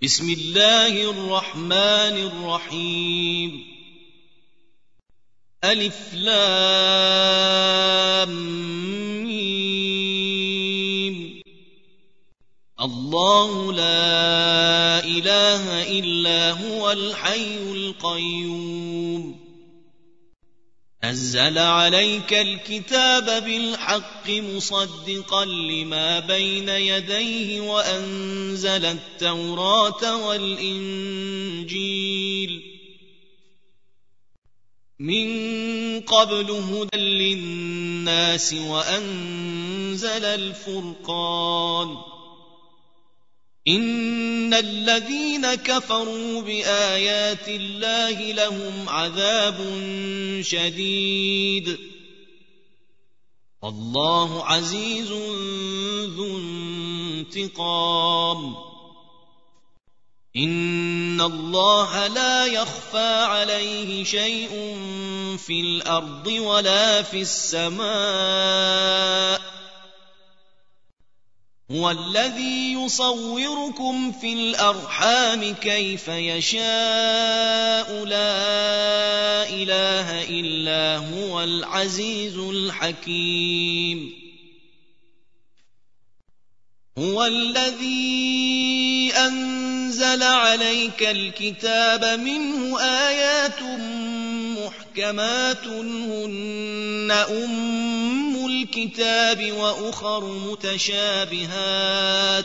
بسم الله الرحمن الرحيم ألف لام ميم الله لا إله إلا هو الحي القيوم نزل عليك الكتاب بالحق مصدقا لما بين يديه وأنزل التوراة والإنجيل من قبل هدى للناس وأنزل الفرقان إن الذين كفروا بآيات الله لهم عذاب شديد والله عزيز ذو انتقام إن الله لا يخفى عليه شيء في الأرض ولا في السماء هو الذي يصوركم في الأرحام كيف يشاء لا إله إلا هو العزيز الحكيم هو الذي أنزل عليك الكتاب منه آيات محكمات هن أم الكتاب وأخر متشابهات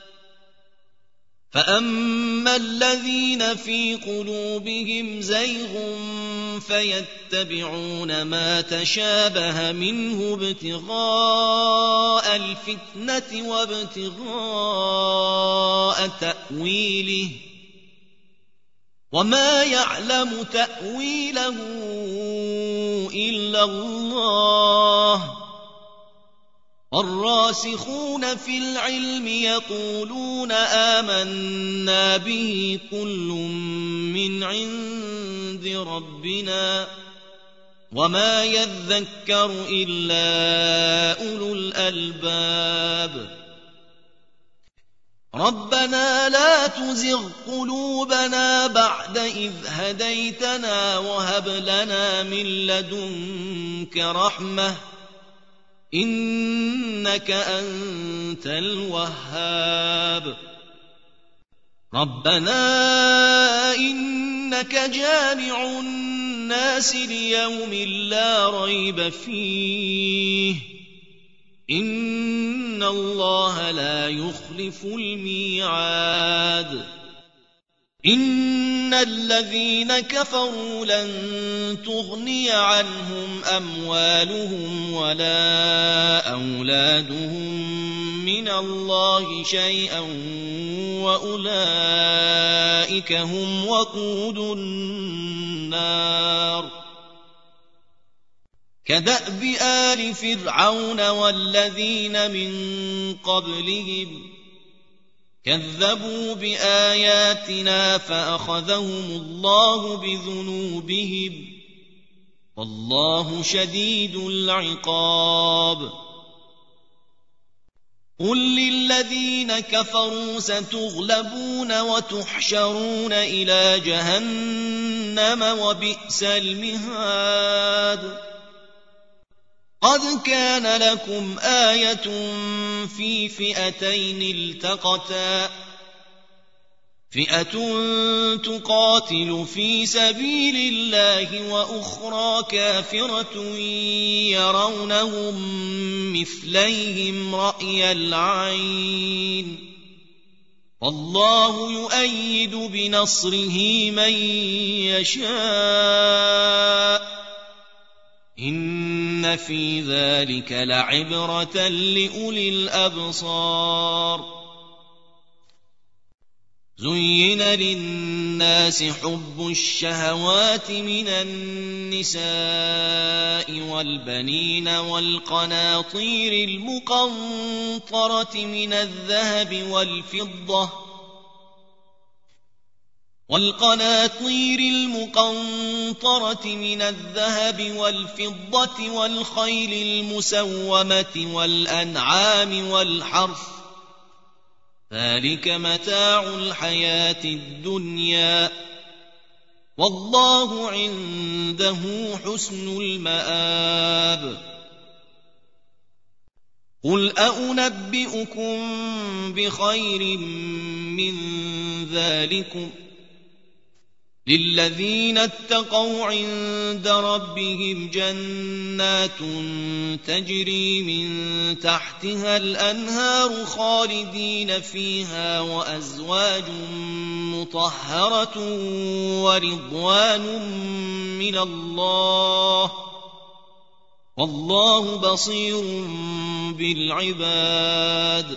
فأما الذين في قلوبهم زيغ فيتبعون ما تشابه منه ابتغاء الفتنة وابتغاء تأويله وما يعلم تأويله إلا الله والراسخون في العلم يقولون آمنا به كل من عند ربنا وما يذكر إلا أولو الألباب ربنا لا تزغ قلوبنا بعد إذ هديتنا وهب لنا من لدنك رحمة إنك أنت الوهاب ربنا إنك جامع الناس ليوم لا ريب فيه إن الله لا يخلف الميعاد إن الذين كفروا لن تغني عنهم أموالهم ولا أولادهم من الله شيئا وأولئك هم وقود النار كدأب آل فرعون والذين من قبلهم كذبوا بآياتنا فأخذهم الله بذنوبهم والله شديد العقاب قل للذين كفروا ستغلبون وتحشرون إلى جهنم وبئس المهاد قد كان لكم آية في فئتين التقتا فئة تقاتل في سبيل الله وأخرى كافرة يرونهم مثليهم رأي العين والله يؤيد بنصره من يشاء إن في ذلك لعبرة لأولي الأبصار زين للناس حب الشهوات من النساء والبنين والقناطير المقنطرة من الذهب والفضة والخيل المسومة والأنعام والحرث ذلك متاع الحياة الدنيا والله عنده حسن المآب قل أنبئكم بخير من ذلكم للذين اتقوا عند ربهم جنات تجري من تحتها الأنهار خالدين فيها وأزواج مطهرة ورضوان من الله والله بصير بالعباد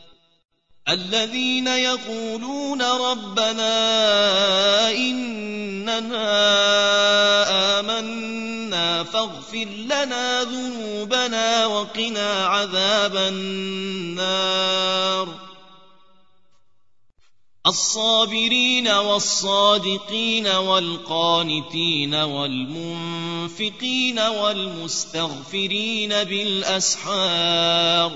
الذين يقولون ربنا إننا آمنا فاغفر لنا ذنوبنا وقنا عذاب النار الصابرين والصادقين والقانتين والمنفقين والمستغفرين بالأسحار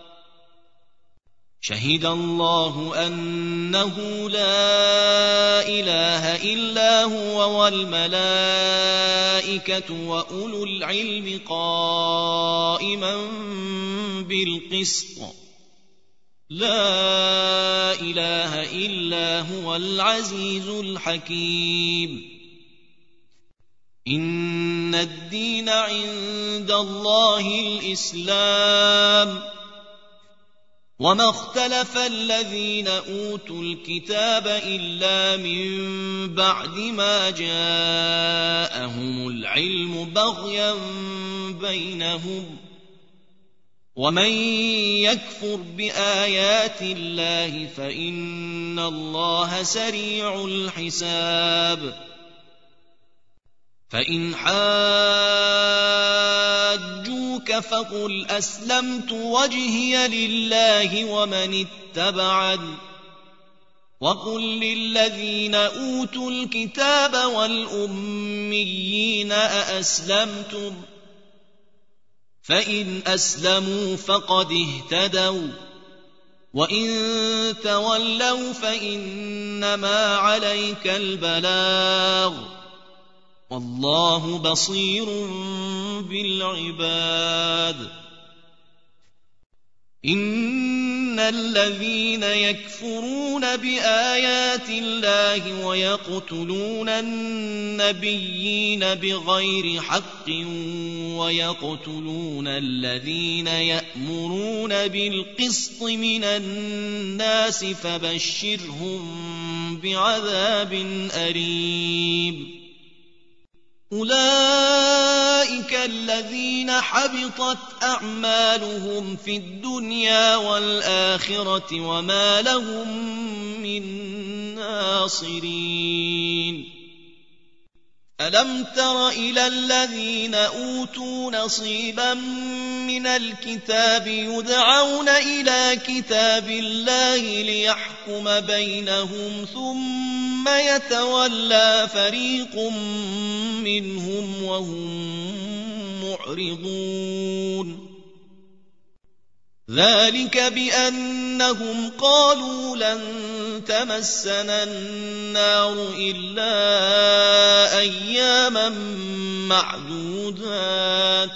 شهد الله أنه لا إله إلا هو والملائكة وأولو العلم قائما بالقسط لا إله إلا هو العزيز الحكيم إن الدين عند الله الإسلام وما اختلف الذين أوتوا الكتاب إلا من بعد ما جاءهم العلم بغيا بينهم ومن يكفر بآيات الله فإن الله سريع الحساب فإن حاجوك فقل أسلمت وجهي لله ومن اتبعني وقل للذين أوتوا الكتاب والأميين أأسلمتم فإن أسلموا فقد اهتدوا وإن تولوا فإنما عليك البلاغ والله بصير بالعباد إن الذين يكفرون بآيات الله ويقتلون النبيين بغير حق ويقتلون الذين يأمرون بالقسط من الناس فبشرهم بعذاب أليم أولئك الذين حبطت أعمالهم في الدنيا والآخرة وما لهم من ناصرين ألم تر إلى الذين أوتوا نصيبا من الكتاب يدعون إلى كتاب الله ليحكم بينهم ثم يتولى فريق منهم وهم معرضون ذلك بأنهم قالوا لن تمسنا النار إلا أياما معدودات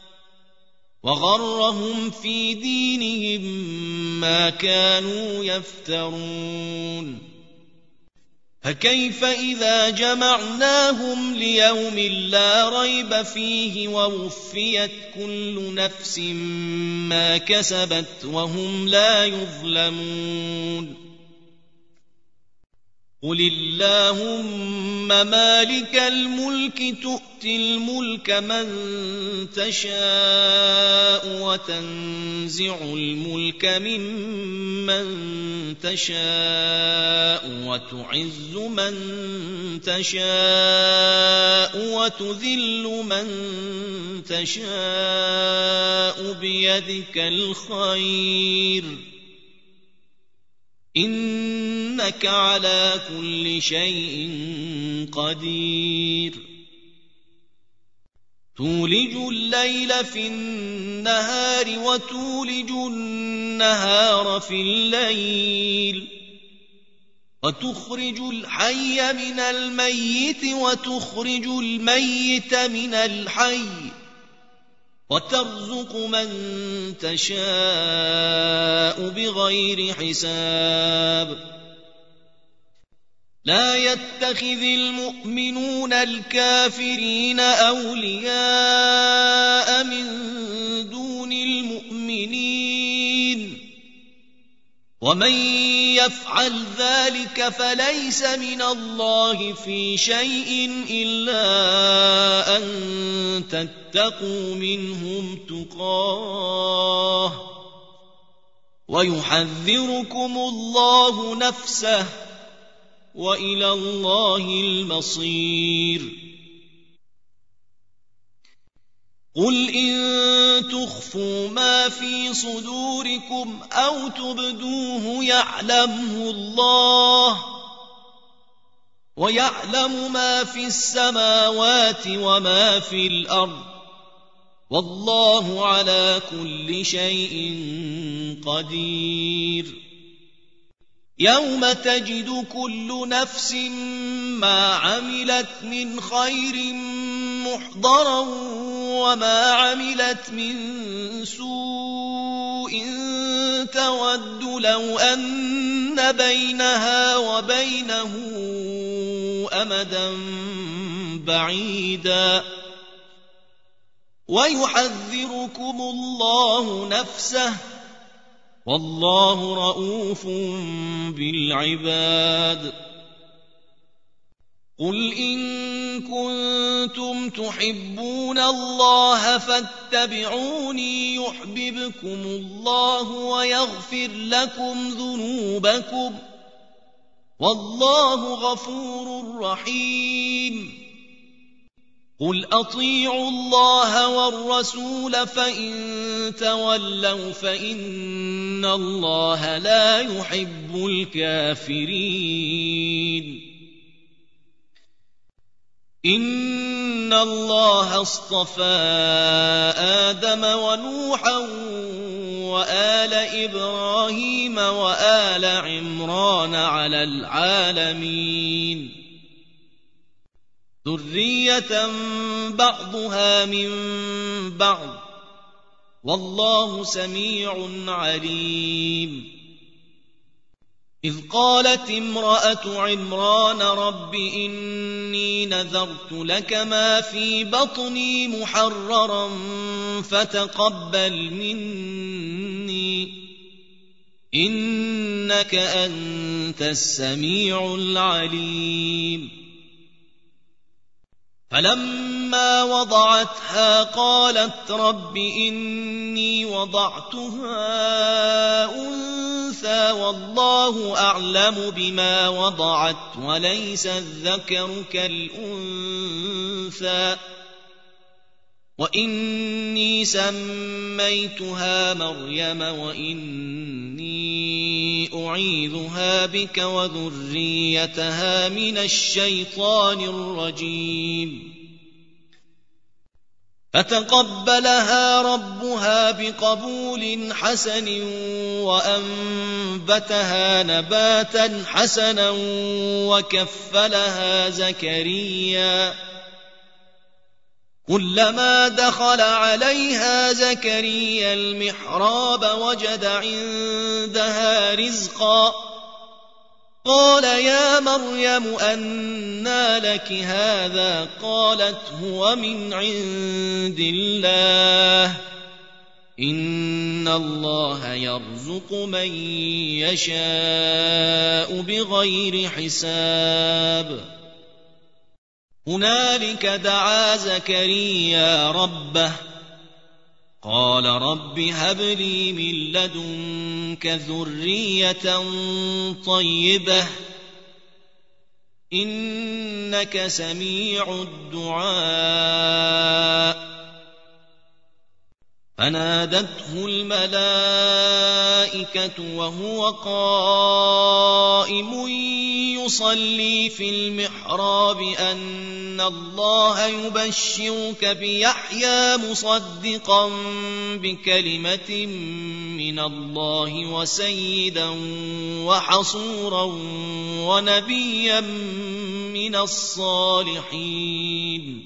وغرهم في دينهم ما كانوا يفترون فكيف إذا جمعناهم ليوم لا ريب فيه ووفيت كل نفس ما كسبت وهم لا يظلمون قل اللهم مالك الملك تؤتي الملك من تشاء وتنزع الملك ممن تشاء وتعز من تشاء وتذل من تشاء بيدك الخير إنك على كل شيء قدير تولج الليل في النهار وتولج النهار في الليل وتخرج الحي من الميت وتخرج الميت من الحي وترزق من تشاء بغير حساب لا يتخذ المؤمنون الكافرين أولياء من دون المؤمنين ومن يفعل ذلك فليس من الله في شيء إلا أن تتقوا منهم تقاه ويحذركم الله نفسه وإلى الله المصير قل إن تخفوا ما في صدوركم أو تبدوه يعلمه الله ويعلم ما في السماوات وما في الأرض والله على كل شيء قدير يوم تجد كل نفس ما عملت من خير محضرا وما عملت من سوء تود لو أن بينها وبينه أمدا بعيدا ويحذركم الله نفسه والله رؤوف بالعباد قل إن كنتم تحبون الله فاتبعوني يحببكم الله ويغفر لكم ذنوبكم والله غفور رحيم قل أطيعوا الله والرسول فإن تولوا فإن الله لا يحب الكافرين إن الله اصطفى آدم ونوحا وآل إبراهيم وآل عمران على العالمين ذرية بعضها من بعض والله سميع عليم إذ قالت امرأة عمران رب إني نذرت لك ما في بطني محررا فتقبل مني إنك أنت السميع العليم فلما وضعتها قالت رب إني وضعتها أنثى والله أعلم بما وضعت وليس الذكر كالأنثى وإني سميتها مريم وإني أعيذها بك وذريتها من الشيطان الرجيم فتقبلها ربها بقبول حسن وأنبتها نباتا حسنا وكفلها زكريا كلما دخل عليها زكريا المحراب وجد عندها رزقا قال يا مريم أنى لك هذا قالت هو من عند الله إن الله يرزق من يشاء بغير حساب هنالك دعا زكريا ربه قال رب هب لي من لدنك ذرية طيبة إنك سميع الدعاء فنادته الملائكة وهو قائم يصلي في المحراب أن الله يبشرك بيحيى مصدقا بكلمة من الله وسيدا وحصورا ونبيا من الصالحين.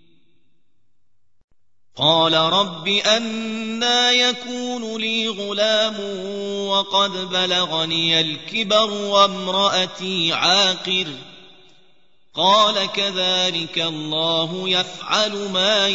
قال رب أنى يكون لي غلام وقد بلغني الكبر وامرأتي عاقر؟ قال كذلك الله يفعل ما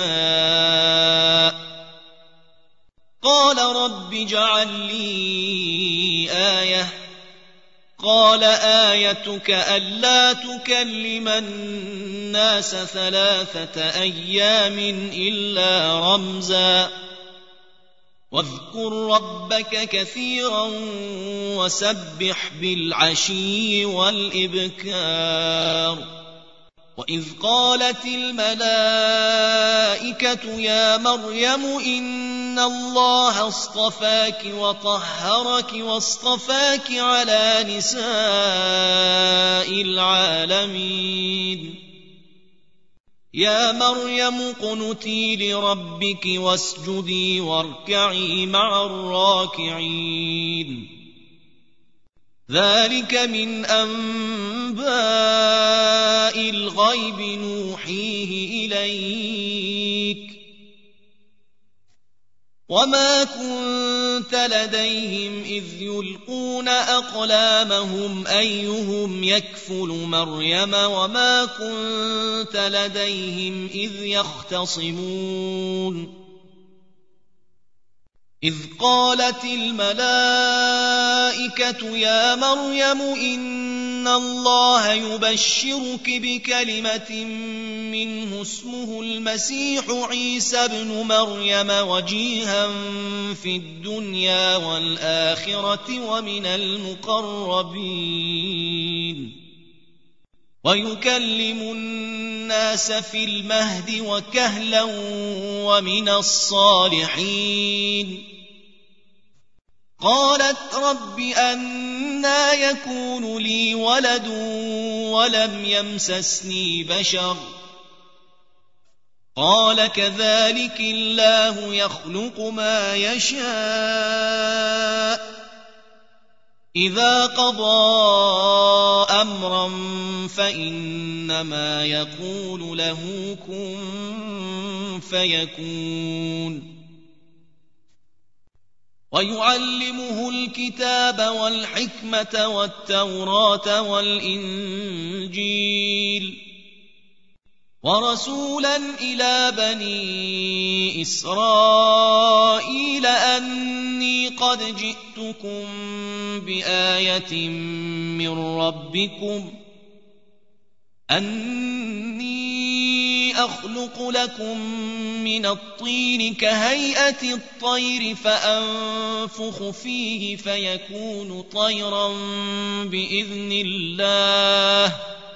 يشاء. قال رب اجعل لي آية. قال آيتك ألا تكلم الناس 3 أيام إلا رمزا واذكر ربك كثيرا وسبح بالعشي والإبكار. وإذ قالت الملائكة يا مريم إن الله اصطفاك وطهرك واصطفاك على نساء العالمين. يا مريم اقنتي لربك واسجدي واركعي مع الراكعين. ذلك من أنباء الغيب نوحيه إليك وما كنت لديهم إذ يلقون أقلامهم أيهم يكفل مريم وما كنت لديهم إذ يختصمون. إذ قالت الملائكة يا مريم إن الله يبشرك بكلمة منه اسمه المسيح عيسى ابن مريم وجيها في الدنيا والآخرة ومن المقربين ويكلم الناس في المهد وكهلا ومن الصالحين. قالت رب أنى يكون لي ولد ولم يمسسني بشر؟ قال كذلك الله يخلق ما يشاء إذا قضى أمرا فإنما يقول له كن فيكون. ويعلمه الكتاب والحكمة والتوراة والإنجيل ورسولا إلى بني إسرائيل أني قد جئتكم بآية من ربكم أني أخلق لكم من الطين كهيئة الطير فأنفخ فيه فيكون طيرا بإذن الله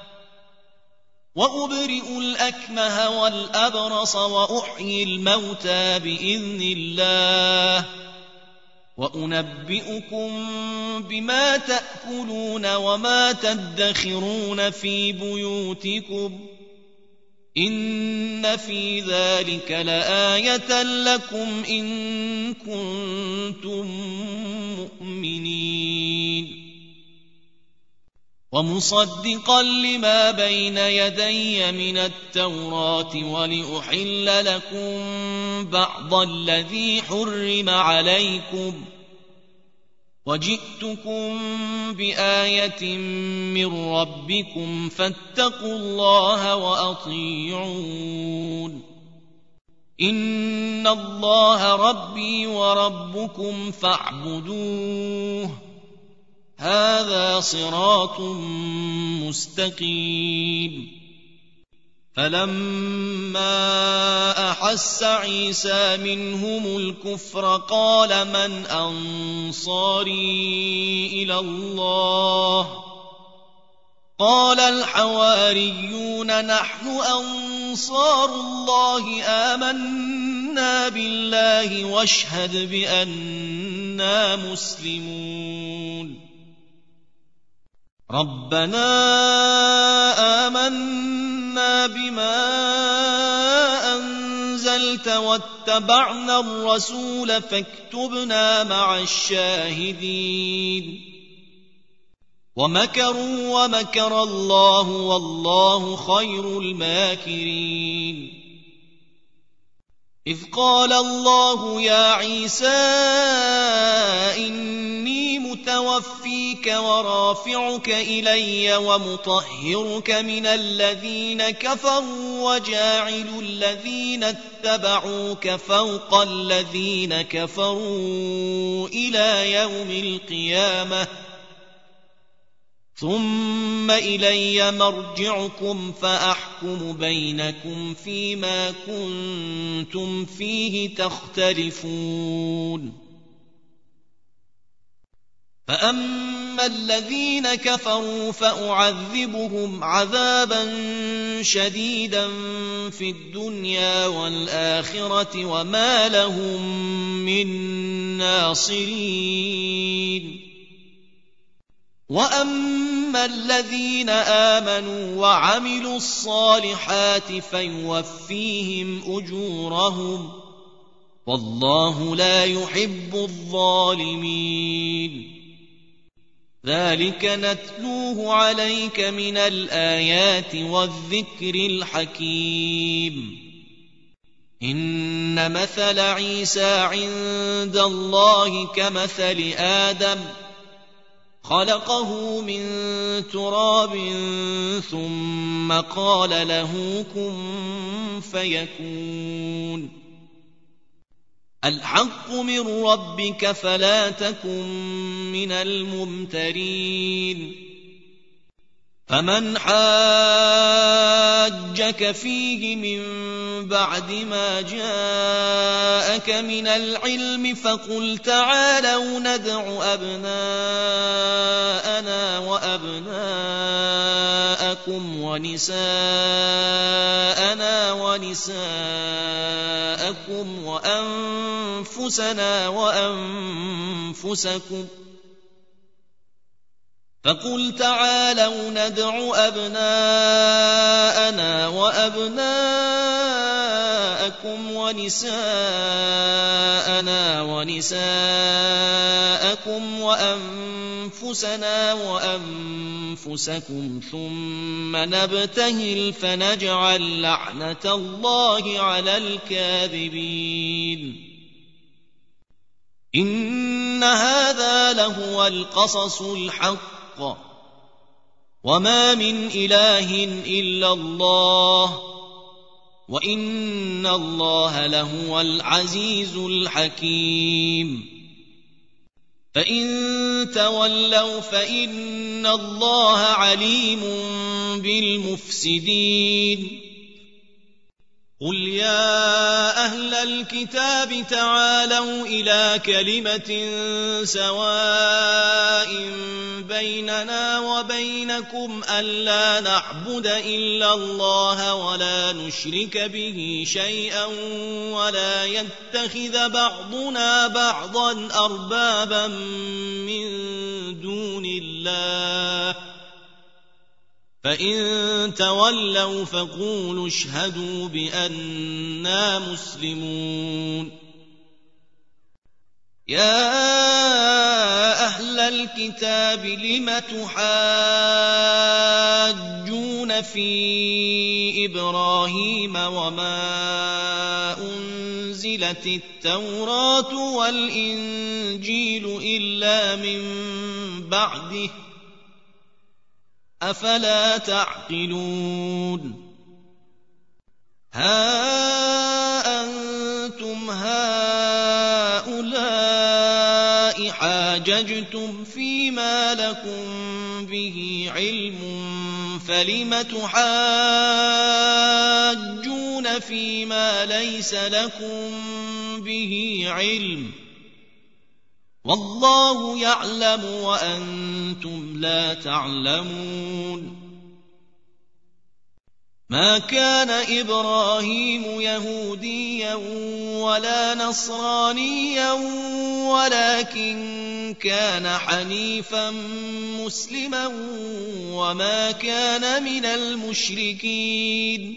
وأبرئ الأكمه والأبرص وأحيي الموتى بإذن الله وأنبئكم بما تأكلون وما تدخرون في بيوتكم إن في ذلك لآية لكم إن كنتم مؤمنين. ومصدقا لما بين يدي من التوراة ولأحل لكم بعض الذي حرم عليكم وجئتكم بآية من ربكم فاتقوا الله وأطيعون. إن الله ربي وربكم فاعبدوه هذا صراط مستقيم. فلما أحس عيسى منهم الكفر قال من أنصاري إلى الله قال الحواريون نحن أنصار الله آمنا بالله واشهد بأننا مسلمون. ربنا آمنا بما أنزلت واتبعنا الرسول فاكتبنا مع الشاهدين ومكروا ومكر الله والله خير الماكرين إذ قال الله يا عيسى إني متوفيك ورافعك إلي ومطهرك من الذين كفروا وجاعل الذين اتبعوك فوق الذين كفروا إلى يوم القيامة ثم إلي مرجعكم فأحكم بينكم فيما كنتم فيه تختلفون فأما الذين كفروا فأعذبهم عذابا شديدا في الدنيا والآخرة وما لهم من ناصرين وأما الذين آمنوا وعملوا الصالحات فيوفيهم أجورهم والله لا يحب الظالمين ذلك نتلوه عليك من الآيات والذكر الحكيم إن مثل عيسى عند الله كمثل آدم خلقه من تراب ثم قال له كن فيكون الحق من ربك فلا تكن من الممترين فمن حاجك فيه من بعد ما جاءك من العلم فقل تعالوا ندع أبناءنا وأبناءكم ونساءنا ونساءكم وأنفسنا وأنفسكم فقل تعالوا ندع أبناءنا وأبناءكم ونساءنا ونساءكم وأنفسنا وأنفسكم ثم نبتهل فنجعل لعنة الله على الكاذبين إن هذا لهو القصص الحق وما من إله إلا الله وإن الله لهو العزيز الحكيم فإن تولوا فإن الله عليم بالمفسدين قل يا أهل الكتاب تعالوا إلى كلمة سواء بيننا وبينكم ألا نعبد إلا الله ولا نشرك به شيئا ولا يتخذ بعضنا بعضا أربابا من دون الله فإن تولوا فقولوا اشهدوا بأننا مسلمون يا أهل الكتاب لم تحاجون في إبراهيم وما أنزلت التوراة والإنجيل إلا من بعده أفلا تعقلون ها أنتم هؤلاء حاججتم فيما لكم به علم فلم تحاجون فيما ليس لكم به علم والله يعلم وأنتم لا تعلمون ما كان إبراهيم يهوديا ولا نصرانيا ولكن كان حنيفا مسلما وما كان من المشركين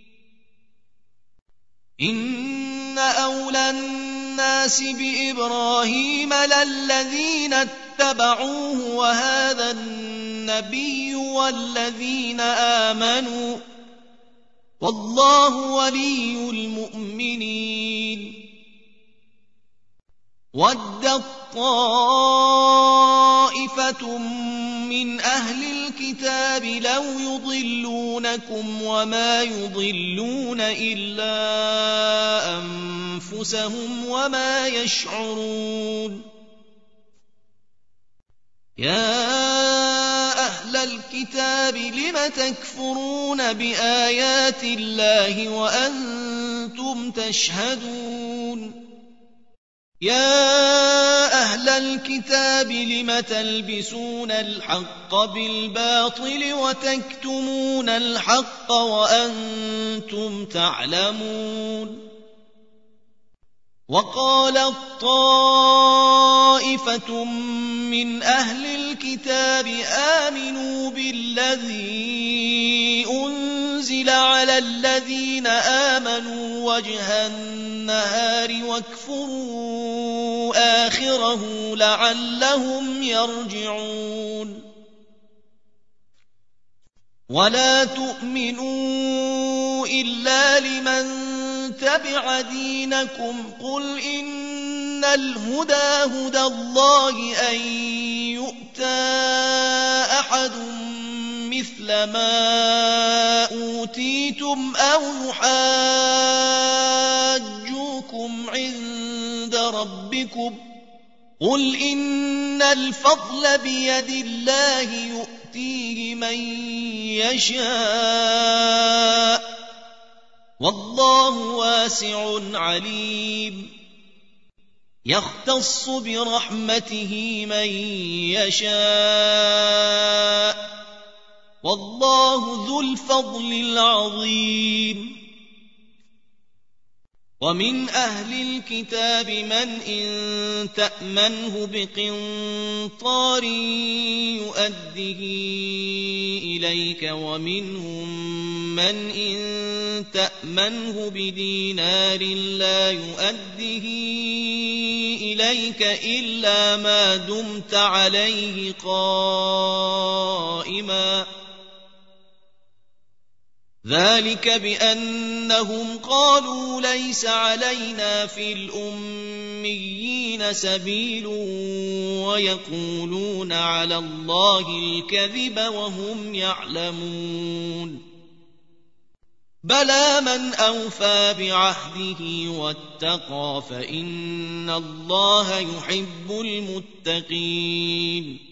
إن أولى الناس بإبراهيم للذين اتبعوه وهذا النبي والذين آمنوا والله ولي المؤمنين ودت طائفة من أهل الكتاب لو يضلونكم وما يضلون إلا أنفسهم وما يشعرون يا أهل الكتاب لم تكفرون بآيات الله وأنتم تشهدون يا أهل الكتاب لم تلبسون الحق بالباطل وتكتمون الحق وأنتم تعلمون وقالت طائفة من أهل الكتاب آمنوا بالذي أنزل على الذين آمنوا وجه النهار واكفروا آخره لعلهم يرجعون ولا تؤمنوا إلا لمن تبع دينكم قل إن الهدى هدى الله أن يؤتى أحد مثل ما أوتيتم أو يحاجوكم عند ربكم قل إن الفضل بيد الله يؤتيه من يشاء والله واسع عليم يختص برحمته من يشاء والله ذو الفضل العظيم ومن أهل الكتاب من إن تأمنه بقنطار يؤده إليك ومنهم من إن تأمنه بدينار لا يؤده إليك إلا ما دمت عليه قائما ذلك بأنهم قالوا ليس علينا في الأميين سبيل ويقولون على الله الكذب وهم يعلمون بلى من أوفى بعهده واتقى فإن الله يحب المتقين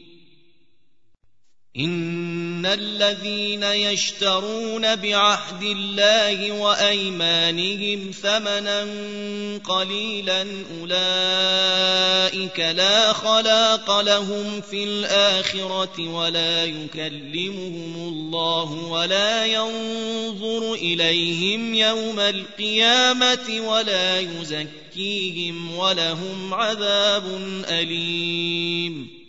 إن الذين يشترون بعهد الله وأيمانهم ثمنا قليلا أولئك لا خلاق لهم في الآخرة ولا يكلمهم الله ولا ينظر إليهم يوم القيامة ولا يزكيهم ولهم عذاب أليم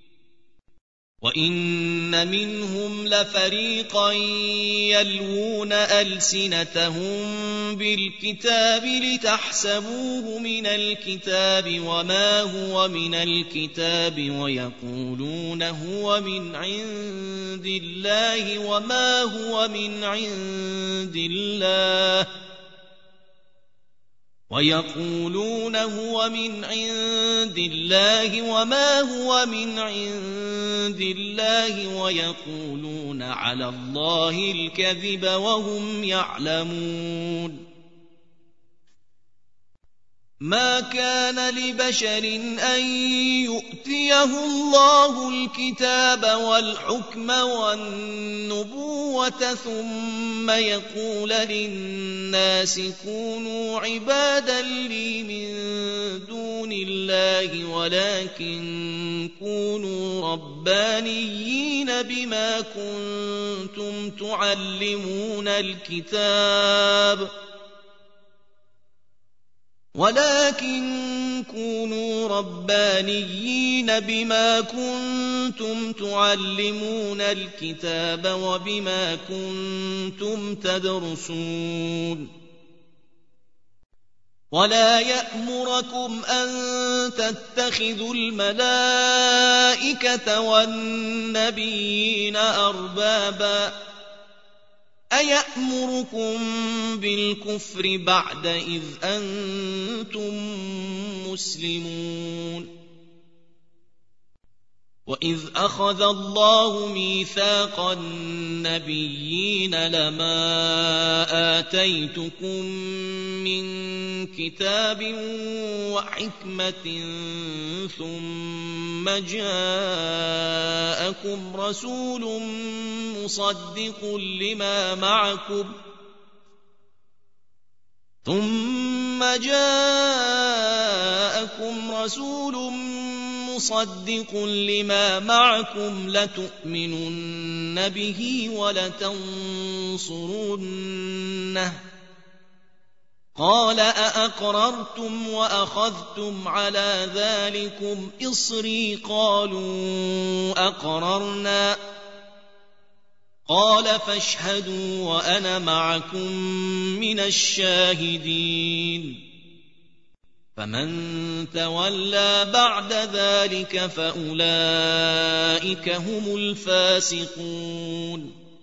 وإن منهم لفريقا يلوون ألسنتهم بالكتاب لتحسبوه من الكتاب وما هو من الكتاب ويقولون هو من عند الله وما هو من عند الله ويقولون هو من عند الله وما هو من عند الله ويقولون على الله الكذب وهم يعلمون ما كان لبشر أن يؤتيه الله الكتاب والحكم والنبوة ثم يقول للناس كونوا عبادا لي من دون الله ولكن كونوا ربانيين بما كنتم تعلمون الكتاب ولكن كونوا ربانيين بما كنتم تعلمون الكتاب وبما كنتم تدرسون ولا يأمركم أن تتخذوا الملائكة والنبيين أربابا أيأمركم بالكفر بعد إذ أنتم مسلمون وإذ أخذ الله ميثاق النبيين لما آتيتكم من كتاب وحكمة ثم جاءكم رسول مصدق لما معكم لتؤمنن به ولتنصرنه قال أأقررتم وأخذتم على ذلكم إصري قالوا أقررنا قال فاشهدوا وأنا معكم من الشاهدين فمن تولى بعد ذلك فأولئك هم الفاسقون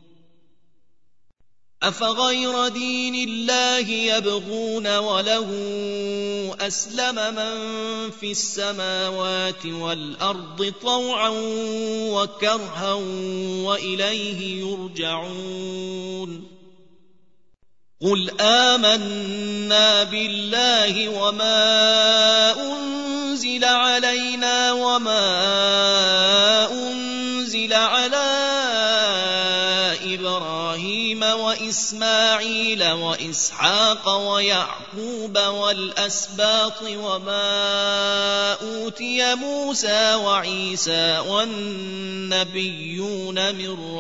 أفغير دين الله يبغون وله أسلم من في السماوات والأرض طوعا وكرها وإليه يرجعون قل آمنا بالله وما أنزل علينا وما أنزل على إبراهيم وإسماعيل وإسحاق ويعقوب والأسباط وما أوتي موسى وعيسى والنبيون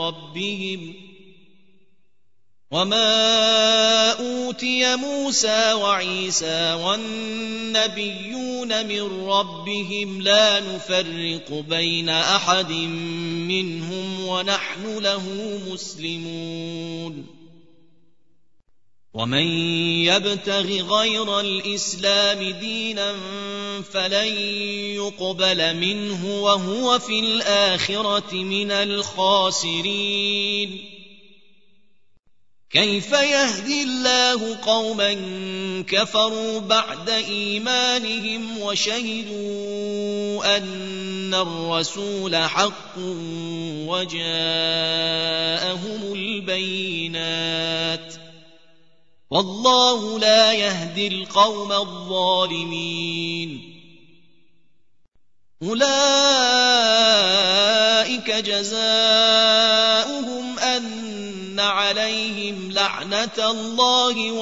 من ربهم لا نفرق بين أحد منهم ونحن له مسلمون ومن يبتغ غير الإسلام دينا فلن يقبل منه وهو في الآخرة من الخاسرين كيف يهدي الله قوما كفروا بعد إيمانهم وشهدوا أن الرسول حق وجاءهم البينات والله لا يهدي القوم الظالمين أولئك جزاؤهم أن عليهم لعنة الله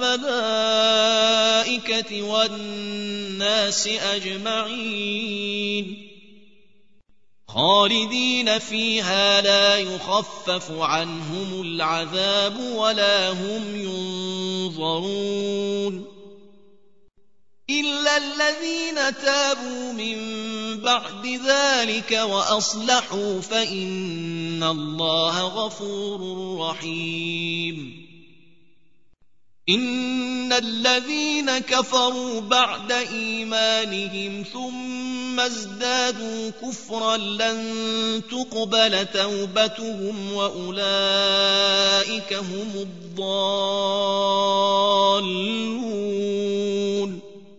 والملائكة والناس أجمعين خالدين فيها لا يخفف عنهم العذاب ولا هم ينظرون إلا الذين تابوا من بعد ذلك وأصلحوا فإن الله غفور رحيم إن الذين كفروا بعد إيمانهم ثم ازدادوا كفرا لن تقبل توبتهم وأولئك هم الضالون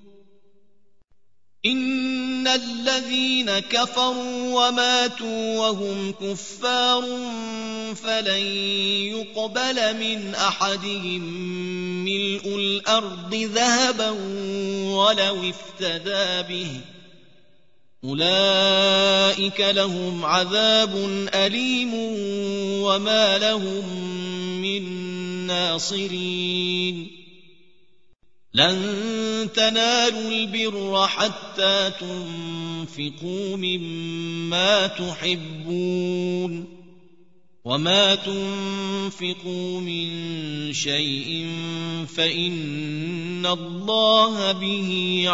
إن الذين كفروا وماتوا وهم كفار فلن يقبل من أحدهم ملء الأرض ذهبا ولو افتدى به أولئك لهم عذاب أليم وما لهم من ناصرين لن تنالوا البر حتى تنفقوا مما تحبون وما تنفقوا من شيء فإن الله به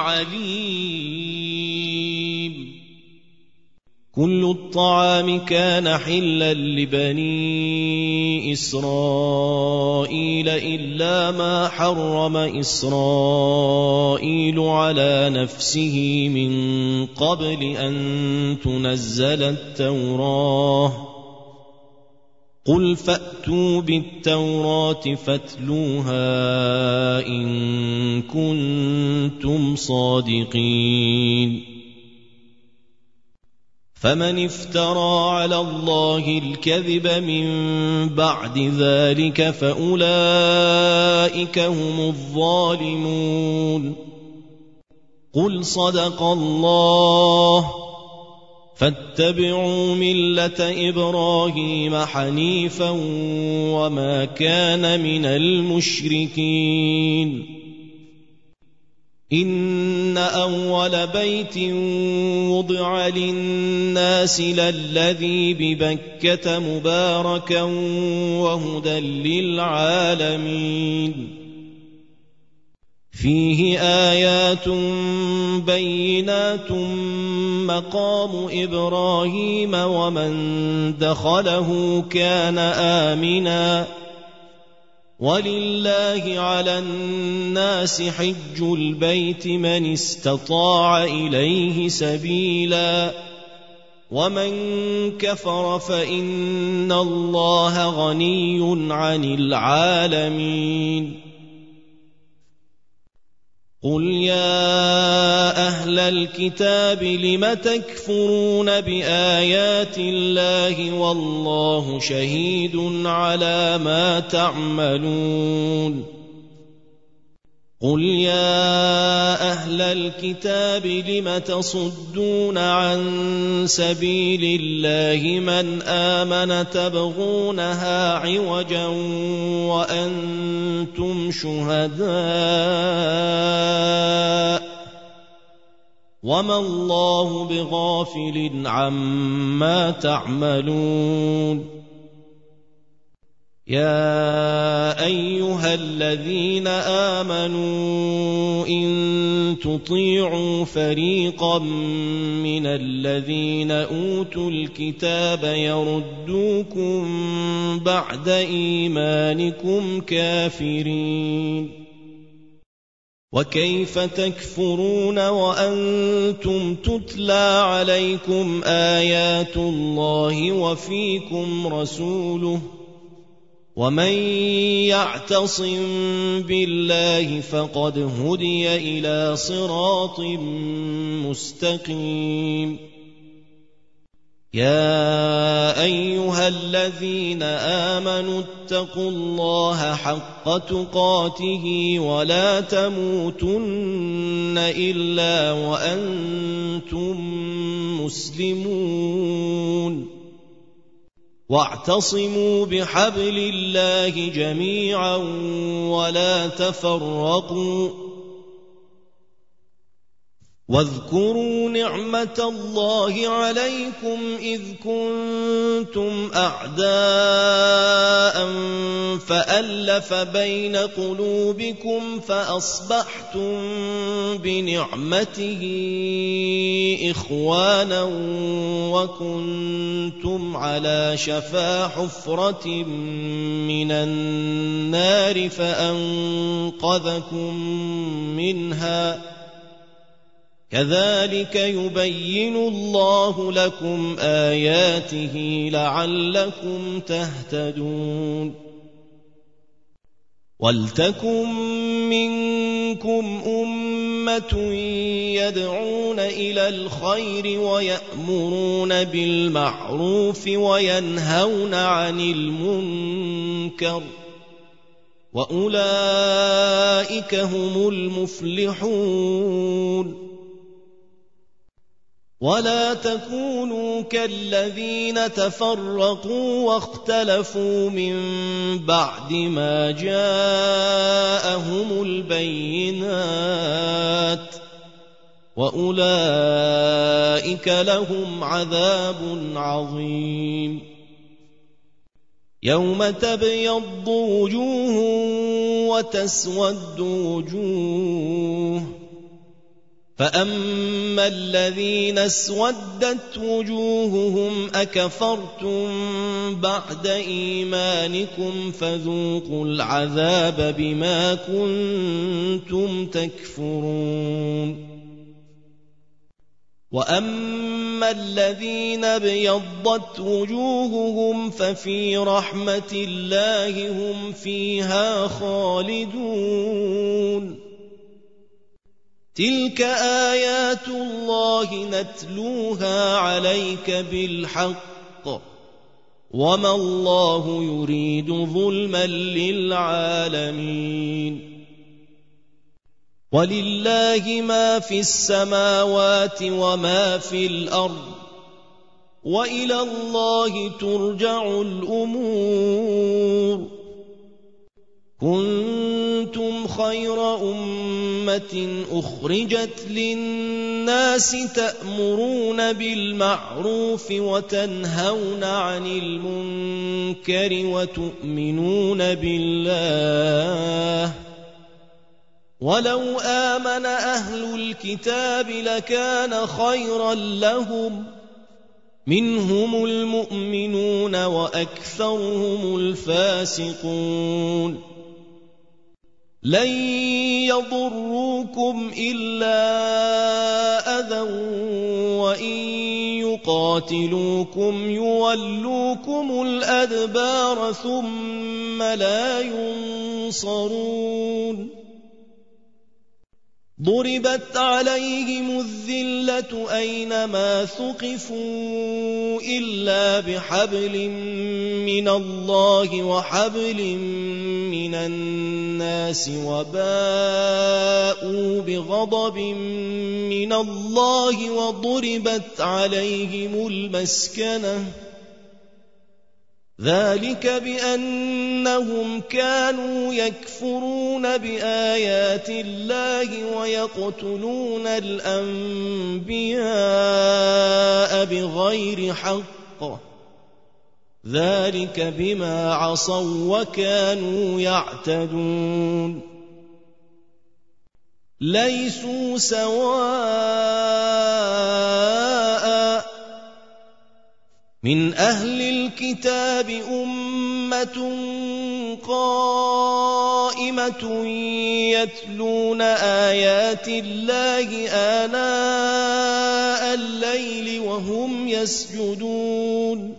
عليم. كل الطعام كان حلا لبني إسرائيل إلا ما حرم إسرائيل على نفسه من قبل أن تنزل التوراة. قل فأتوا بالتوراة فاتلوها إن كنتم صادقين. فمن افترى على الله الكذب من بعد ذلك فأولئك هم الظالمون. قل صدق الله فاتبعوا ملة إبراهيم حنيفا وما كان من المشركين. إن أول بيت وضع للناس للذي ببكة مباركا وهدى للعالمين. فيه آيات بينات مقام إبراهيم ومن دخله كان آمنا. ولله على الناس حج البيت من استطاع إليه سبيلا ومن كفر فإن الله غني عن العالمين. قل يا أهل الكتاب لم تكفرون بآيات الله والله شهيد على ما تعملون. قل يا أهل الكتاب لم تصدون عن سبيل الله من آمن تبغونها عوجا وأنتم شهداء وما الله بغافل عما تعملون. يا أيها الذين آمنوا إن تطيعوا فريقا من الذين أوتوا الكتاب يردوكم بعد إيمانكم كافرين. وكيف تكفرون وأنتم تتلى عليكم آيات الله وفيكم رسوله ومن يعتصم بالله فقد هدي إلى صراط مستقيم. يا أيها الذين آمنوا اتقوا الله حق تقاته ولا تموتن إلا وأنتم مسلمون. واعتصموا بحبل الله جميعا ولا تفرقوا. واذكروا نعمة الله عليكم إذ كنتم أعداء فألف بين قلوبكم فأصبحتم بنعمته إخوانا وكنتم على شفا حفرة من النار فأنقذكم منها. كذلك يبين الله لكم آياته لعلكم تهتدون. ولتكن منكم أمة يدعون إلى الخير ويأمرون بالمعروف وينهون عن المنكر وأولئك هم المفلحون. ولا تكونوا كالذين تفرقوا واختلفوا من بعد ما جاءهم البينات وأولئك لهم عذاب عظيم. يوم تبيض وجوه وتسود وجوه فأما الذين اسودت وجوههم أكفرتم بعد إيمانكم فذوقوا العذاب بما كنتم تكفرون وأما الذين ابيضت وجوههم ففي رحمة الله هم فيها خالدون تلك آيات الله نتلوها عليك بالحق وما الله يريد ظلما للعالمين ولله ما في السماوات وما في الأرض وإلى الله ترجع الأمور كنتم خير أمة أخرجت للناس تأمرون بالمعروف وتنهون عن المنكر وتؤمنون بالله ولو آمن أهل الكتاب لكان خيرا لهم منهم المؤمنون وأكثرهم الفاسقون لن يضروكم إلا أذى وإن يقاتلوكم يولوكم الأدبار ثم لا ينصرون ضربت عليهم الذلة أينما ثقفوا إلا بحبل من الله وحبل من الناس وباءوا بغضب من الله وضربت عليهم المسكنة ذلك بأنهم كانوا يكفرون بآيات الله ويقتلون الأنبياء بغير حق ذلك بما عصوا وكانوا يعتدون ليسوا سواء من أهل الكتاب أمة قائمة يتلون آيات الله آناء الليل وهم يسجدون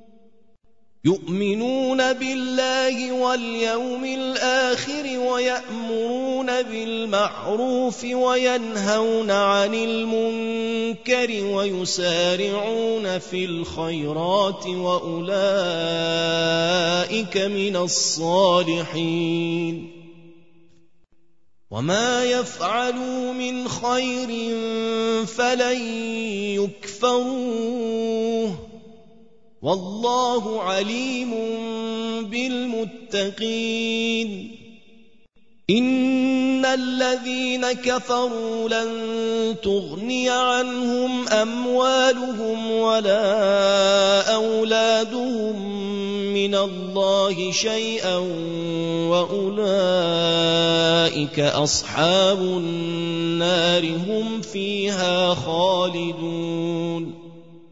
يؤمنون بالله واليوم الآخر ويأمرون بالمعروف وينهون عن المنكر ويسارعون في الخيرات وأولئك من الصالحين وما يفعلوا من خير فلن يكفروه والله عليم بالمتقين إن الذين كفروا لن تغني عنهم أموالهم ولا أولادهم من الله شيئا وأولئك أصحاب النار هم فيها خالدون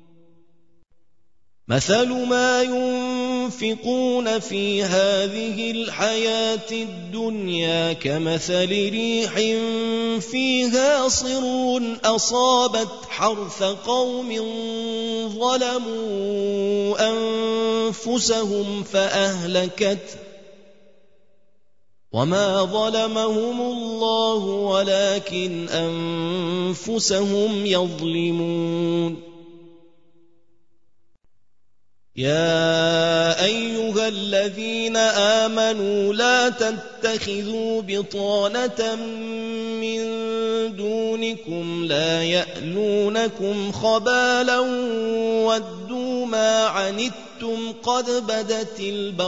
مثل ما ينفقون في هذه الحياة الدنيا كمثل ريح فيها صر أصابت حرث قوم ظلموا أنفسهم فأهلكته وما ظلمهم الله ولكن أنفسهم يظلمون يا أيها الذين آمنوا لا تتخذوا بطانة من دونكم لا يألونكم خبالا ودوا ما عنتم قد بدت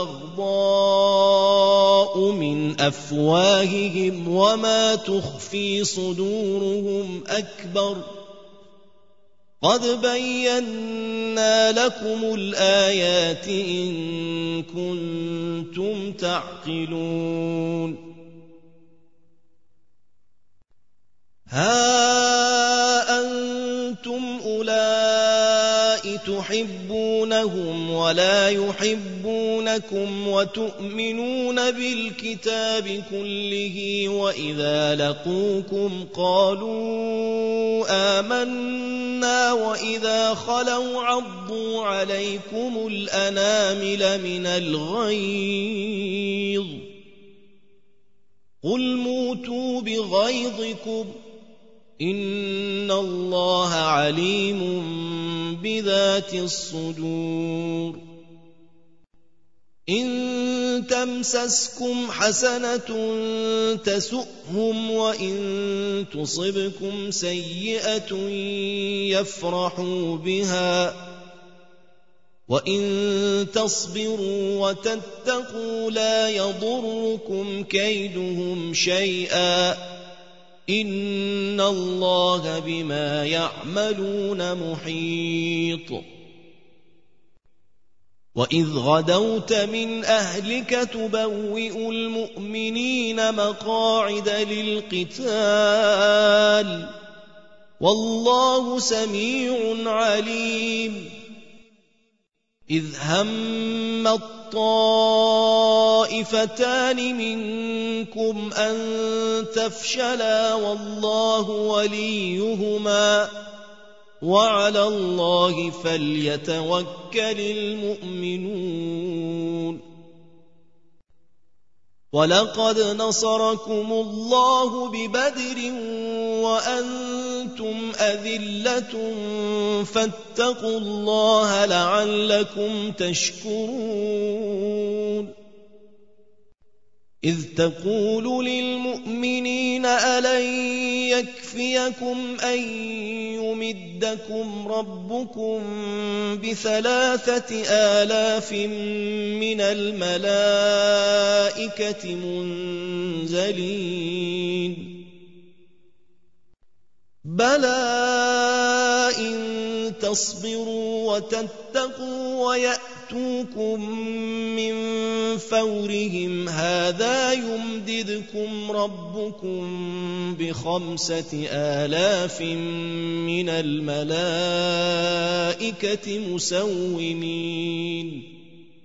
البغضاء من أفواههم وما تخفي صدورهم أكبر قد بينا لكم الآيات إن كنتم تعقلون ها أنتم أولئك تحبونهم ولا يحبونكم وتؤمنون بالكتاب كله وإذا لقوكم قالوا آمنا وإذا خلوا عضوا عليكم الأنامل من الغيظ قل موتوا بغيظكم إن الله عليم بذات الصدور إن تمسسكم حسنة تسؤهم وإن تصبكم سيئة يفرحوا بها وإن تصبروا وتتقوا لا يضركم كيدهم شيئا إن الله بما يعملون محيط وإذ غدوت من أهلك تبوئ المؤمنين مقاعد للقتال والله سميع عليم إذ هم الطائفتان منكم أن تفشلا والله وليهما وعلى الله فليتوكل المؤمنون ولقد نصركم الله ببدر وأنتم أذلة فاتقوا الله لعلكم تشكرون إذ تقول للمؤمنين ألن يكفيكم أن يمدكم ربكم ب3,000 من الملائكة منزلين بلى إن تصبروا وتتقوا ويأتوكم من فورهم هذا يمددكم ربكم ب5,000 من الملائكة مسومين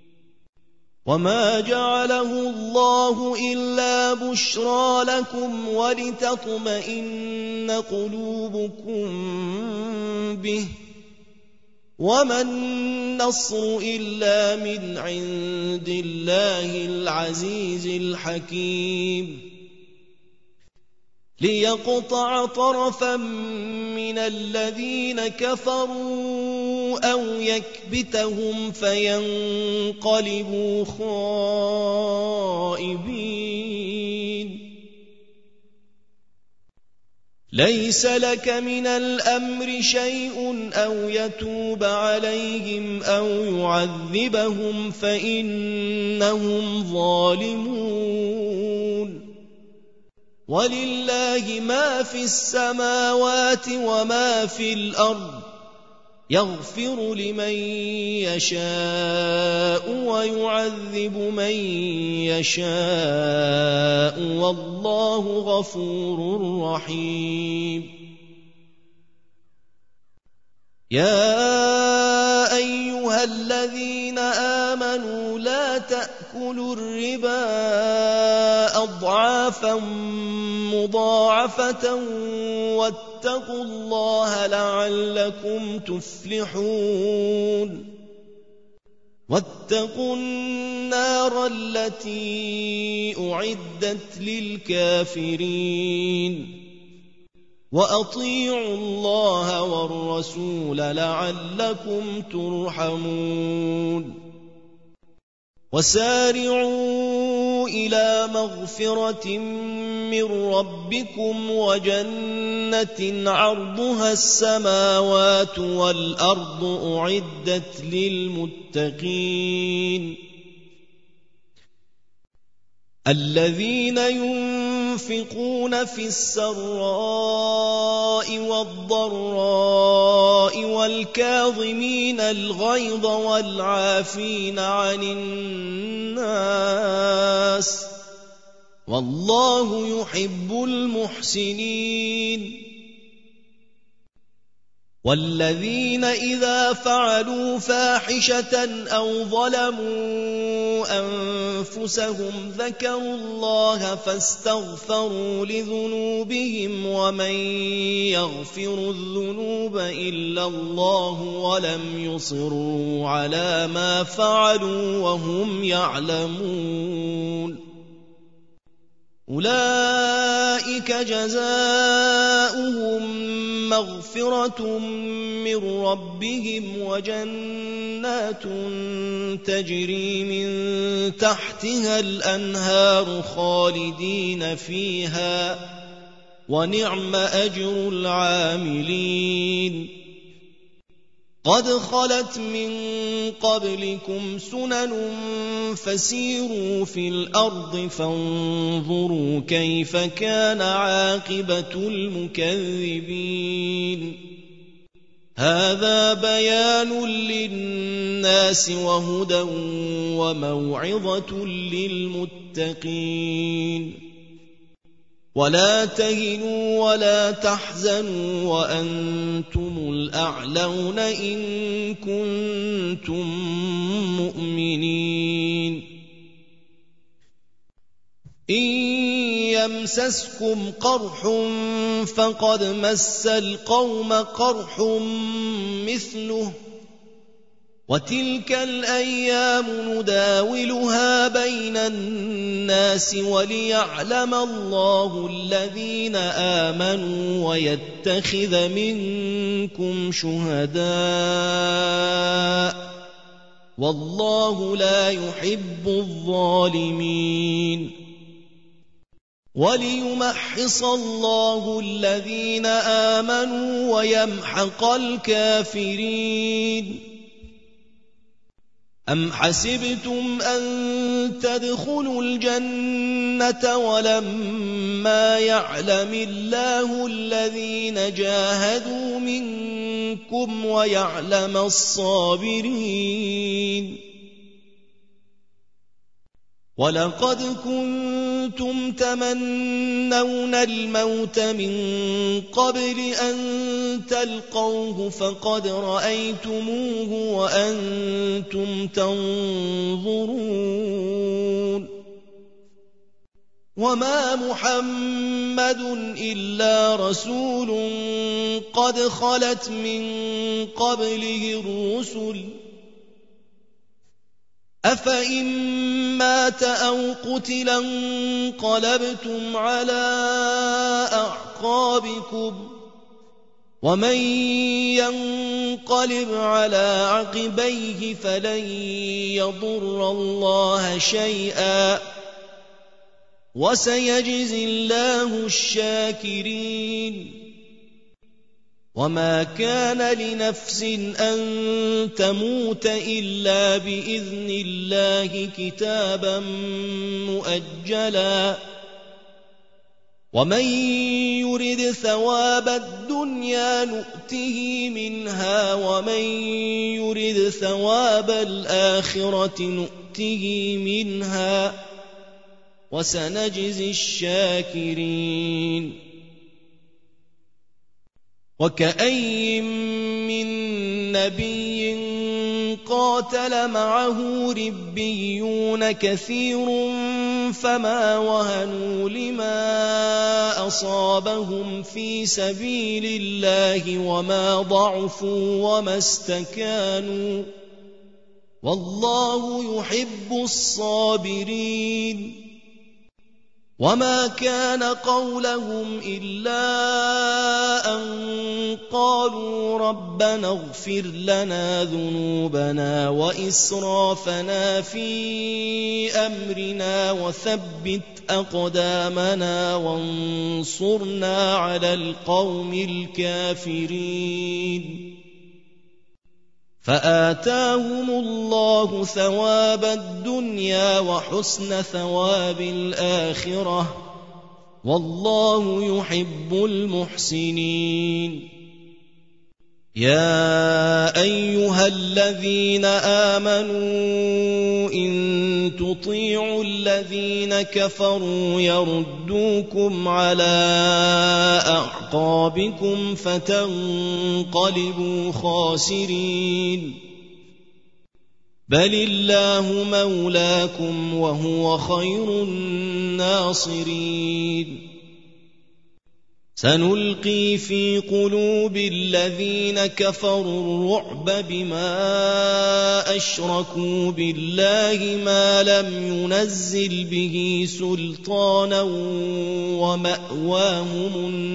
وما جعله الله إلا بشرى لكم ولتطمئن قلوبكم به وما النصر إلا من عند الله العزيز الحكيم ليقطع طرفا من الذين كفروا أو يكبتهم فينقلبوا خائبين ليس لك من الأمر شيء أو يتوب عليهم أو يعذبهم فإنهم ظالمون ولله ما في السماوات وما في الأرض يغفر لمن يشاء ويعذب من يشاء والله غفور رحيم يا أيها الذين آمنوا لا تأكلوا الربا أضعافا مضاعفة واتقوا الله لعلكم تفلحون واتقوا النار التي أعدت للكافرين وأطيعوا الله والرسول لعلكم ترحمون وسارعوا إلى مغفرة من ربكم وجنة عرضها السماوات والأرض أعدت للمتقين الذين ينفقون ينفقون في السراء والضراء والكاظمين الغيظ والعافين عن الناس والله يحب المحسنين والذين إذا فعلوا فاحشة أو ظلموا أنفسهم ذكروا الله فاستغفروا لذنوبهم ومن يغفر الذنوب إلا الله ولم يصروا على ما فعلوا وهم يعلمون أولئك جزاؤهم مغفرة من ربهم وجنات تجري من تحتها الأنهار خالدين فيها ونعم أجر العاملين قد خلت من قبلكم سنن فسيروا في الأرض فانظروا كيف كان عاقبة المكذبين هذا بيان للناس وهدى وموعظة للمتقين ولا تهنوا ولا تحزنوا وأنتم الأعلون إن كنتم مؤمنين إن يمسسكم قرح فقد مس القوم قرح مثله وتلك الأيام نداولها بين الناس وليعلم الله الذين آمنوا ويتخذ منكم شهداء والله لا يحب الظالمين وليمحص الله الذين آمنوا ويمحق الكافرين أم حسبتم أن تدخلوا الجنة ولما يعلم الله الذين جاهدوا منكم ويعلم الصابرين ولقد كنتم تمنون الموت من قبل أن تلقوه فقد رأيتموه وأنتم تنظرون وما محمد إلا رسول قد خلت من قبله الرسل أفإن مات أو قتلا انقلبتم على أعقابكم ومن ينقلب على عقبيه فلن يضر الله شيئا وسيجزي الله الشاكرين وما كان لنفس أن تموت إلا بإذن الله كتابا مؤجلا ومن يرد ثواب الدنيا نؤته منها ومن يرد ثواب الآخرة نؤته منها وسنجزي الشاكرين وكأين من نبي قاتل معه ربيون كثير فما وهنوا لما أصابهم في سبيل الله وما ضعفوا وما استكانوا والله يحب الصابرين وما كان قولهم إلا أن قالوا ربنا اغفر لنا ذنوبنا وإسرافنا في أمرنا وثبت أقدامنا وانصرنا على القوم الكافرين فآتاهم الله ثواب الدنيا وحسن ثواب الآخرة والله يحب المحسنين. يا أيها الذين آمنوا إن تطيعوا الذين كفروا يردوكم على أعقابكم فتنقلبوا خاسرين. بل الله مولاكم وهو خير الناصرين. سنلقي في قلوب الذين كفروا الرعب بما أشركوا بالله ما لم ينزل به سلطانا ومأواهم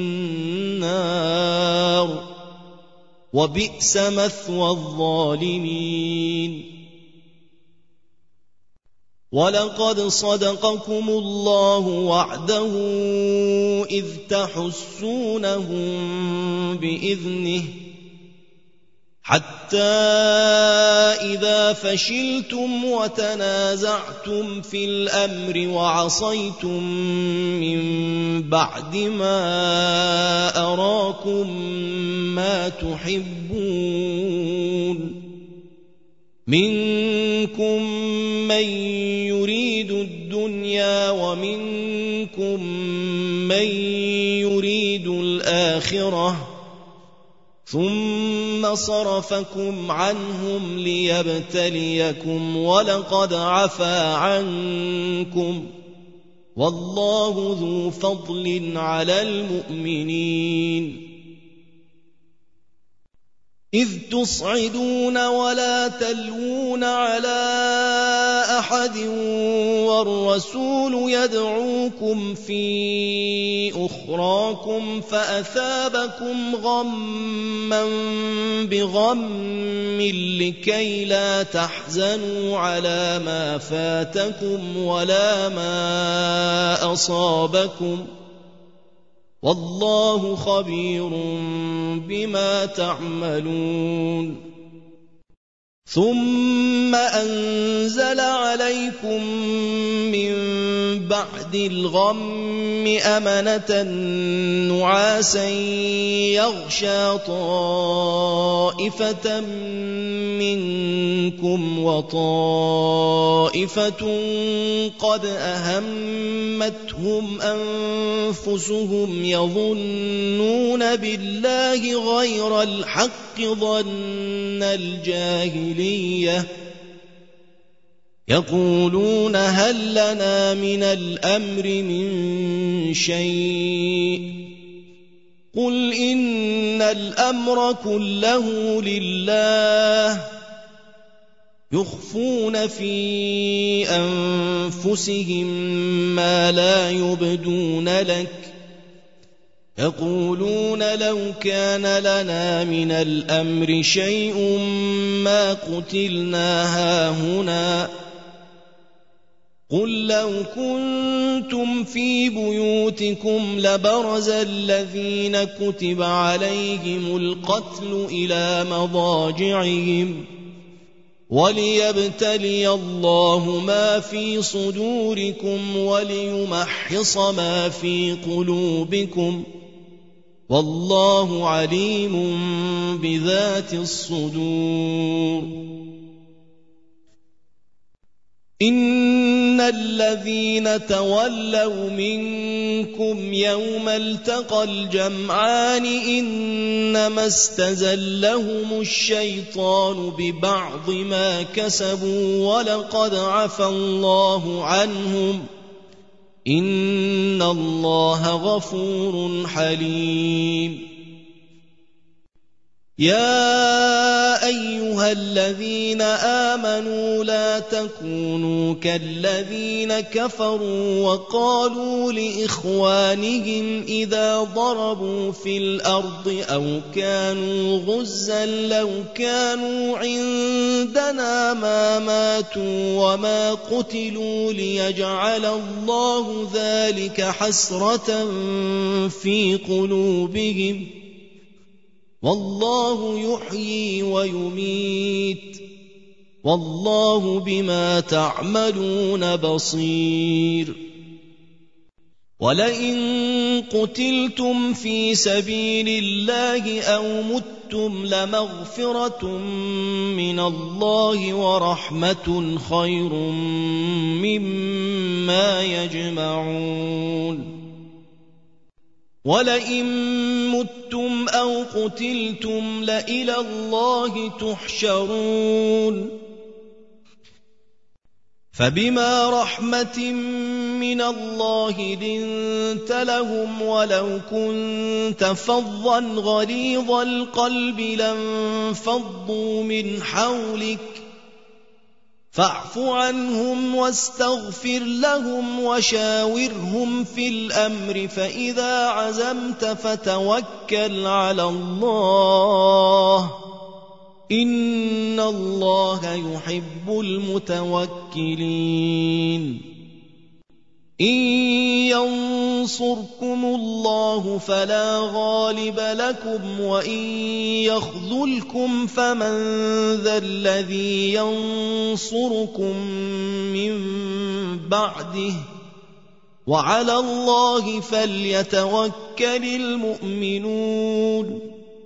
النار وبئس مثوى الظالمين. ولقد صدقكم الله وعده إذ تحسونهم بإذنه حتى إذا فشلتم وتنازعتم في الأمر وعصيتم من بعد ما أراكم ما تحبون منكم من يريد الدنيا ومنكم من يريد الآخرة ثم صرفكم عنهم ليبتليكم ولقد عفا عنكم والله ذو فضل على المؤمنين. إذ تصعدون ولا تلوون على أحد والرسول يدعوكم في أخراكم فأثابكم غما بغم لكي لا تحزنوا على ما فاتكم ولا ما أصابكم والله خبير بما تعملون. ثم أنزل عليكم من بعد الغم أمنة نعاسا يغشى طائفة منكم وطائفة قد أهمتهم أنفسهم يظنون بالله غير الحق ظن الجاهلية يقولون هل لنا من الأمر من شيء قل إن الأمر كله لله يخفون في أنفسهم ما لا يبدون لك يقولون لو كان لنا من الأمر شيء ما قتلنا هاهنا قل لو كنتم في بيوتكم لبرز الذين كتب عليهم القتل إلى مضاجعهم وليبتلي الله ما في صدوركم وليمحص ما في قلوبكم والله عليم بذات الصدور. إن الذين تولوا منكم يوم التقى الجمعان إنما استزلهم الشيطان ببعض ما كسبوا ولقد عفا الله عنهم إن الله غفور حليم. يا أيها الذين آمنوا لا تكونوا كالذين كفروا وقالوا لإخوانهم إذا ضربوا في الأرض أو كانوا غزا لو كانوا عندنا ما ماتوا وما قتلوا ليجعل الله ذلك حسرة في قلوبهم والله يحيي ويميت والله بما تعملون بصير. وَلَئِن قُتِلْتُمْ فِي سَبِيلِ اللَّهِ أَوْ مُتُّمْ لَمَغْفِرَةٌ مِّنَ اللَّهِ وَرَحْمَةٌ خَيْرٌ مِّمَّا يَجْمَعُونَ وَلَئِن مُتُّمْ أَوْ قُتِلْتُمْ لَإِلَى اللَّهِ تُحْشَرُونَ فَبِمَا رَحْمَةٍ مِّنَ اللَّهِ لِنتَ لَهُمْ وَلَوْ كُنتَ فَظًّا غَلِيظَ الْقَلْبِ لَانفَضُّوا مِنْ حَوْلِكَ فَاعْفُ عَنْهُمْ وَاسْتَغْفِرْ لَهُمْ وَشَاوِرْهُمْ فِي الْأَمْرِ فَإِذَا عَزَمْتَ فَتَوَكَّلْ عَلَى اللَّهِ إِنَّ اللَّهَ يُحِبُّ الْمُتَوَكِّلِينَ إِن يَنصُرْكُمُ اللَّهُ فَلَا غَالِبَ لَكُمْ وَإِن يَخْذُلْكُمْ فَمَن ذَا الَّذِي يَنصُرُكُم مِّن بَعْدِهِ ۗ وَعَلَى اللَّهِ فَلْيَتَوَكَّلِ الْمُؤْمِنُونَ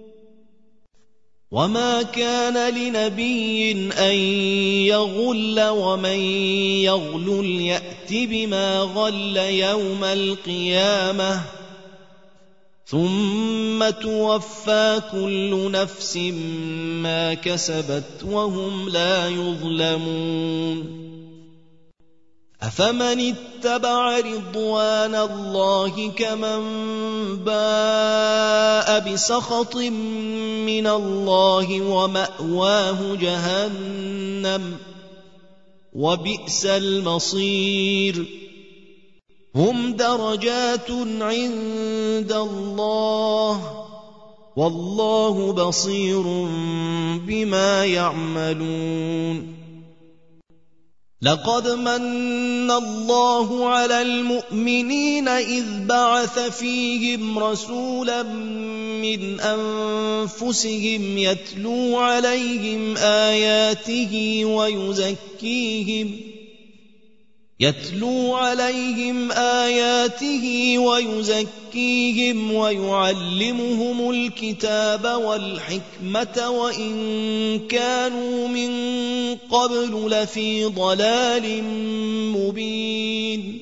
وَمَا كَانَ لِنَبِيٍّ أَن يَغُلَّ وَمَن يَغْلُلْ يَأْتِ بِمَا غَلَّ يَوْمَ الْقِيَامَةِ ثُمَّ تُوَفَّىٰ كُلُّ نَفْسٍ مَّا كَسَبَتْ وَهُمْ لَا يُظْلَمُونَ أَفَمَنِ اتَّبَعَ رِضْوَانَ اللَّهِ كَمَن بَاءَ بِسَخَطٍ مِّنَ اللَّهِ وَمَأْوَاهُ جَهَنَّمُ ۖ وَبِئْسَ الْمَصِيرُ هُمْ دَرَجَاتٌ عِندَ اللَّهِ وَاللَّهُ بَصِيرٌ بِمَا يَعْمَلُونَ لَقَدْ مَنَّ اللَّهُ عَلَى الْمُؤْمِنِينَ إِذْ بَعَثَ فِيهِمْ رَسُولًا مِّنْ أَنفُسِهِمْ يَتْلُو عَلَيْهِمْ آيَاتِهِ وَيُزَكِّيهِمْ وَيُعَلِّمُهُمُ الْكِتَابَ وَالْحِكْمَةَ وَإِن كَانُوا مِن قَبْلُ لَفِي ضَلَالٍ مُّبِينٍ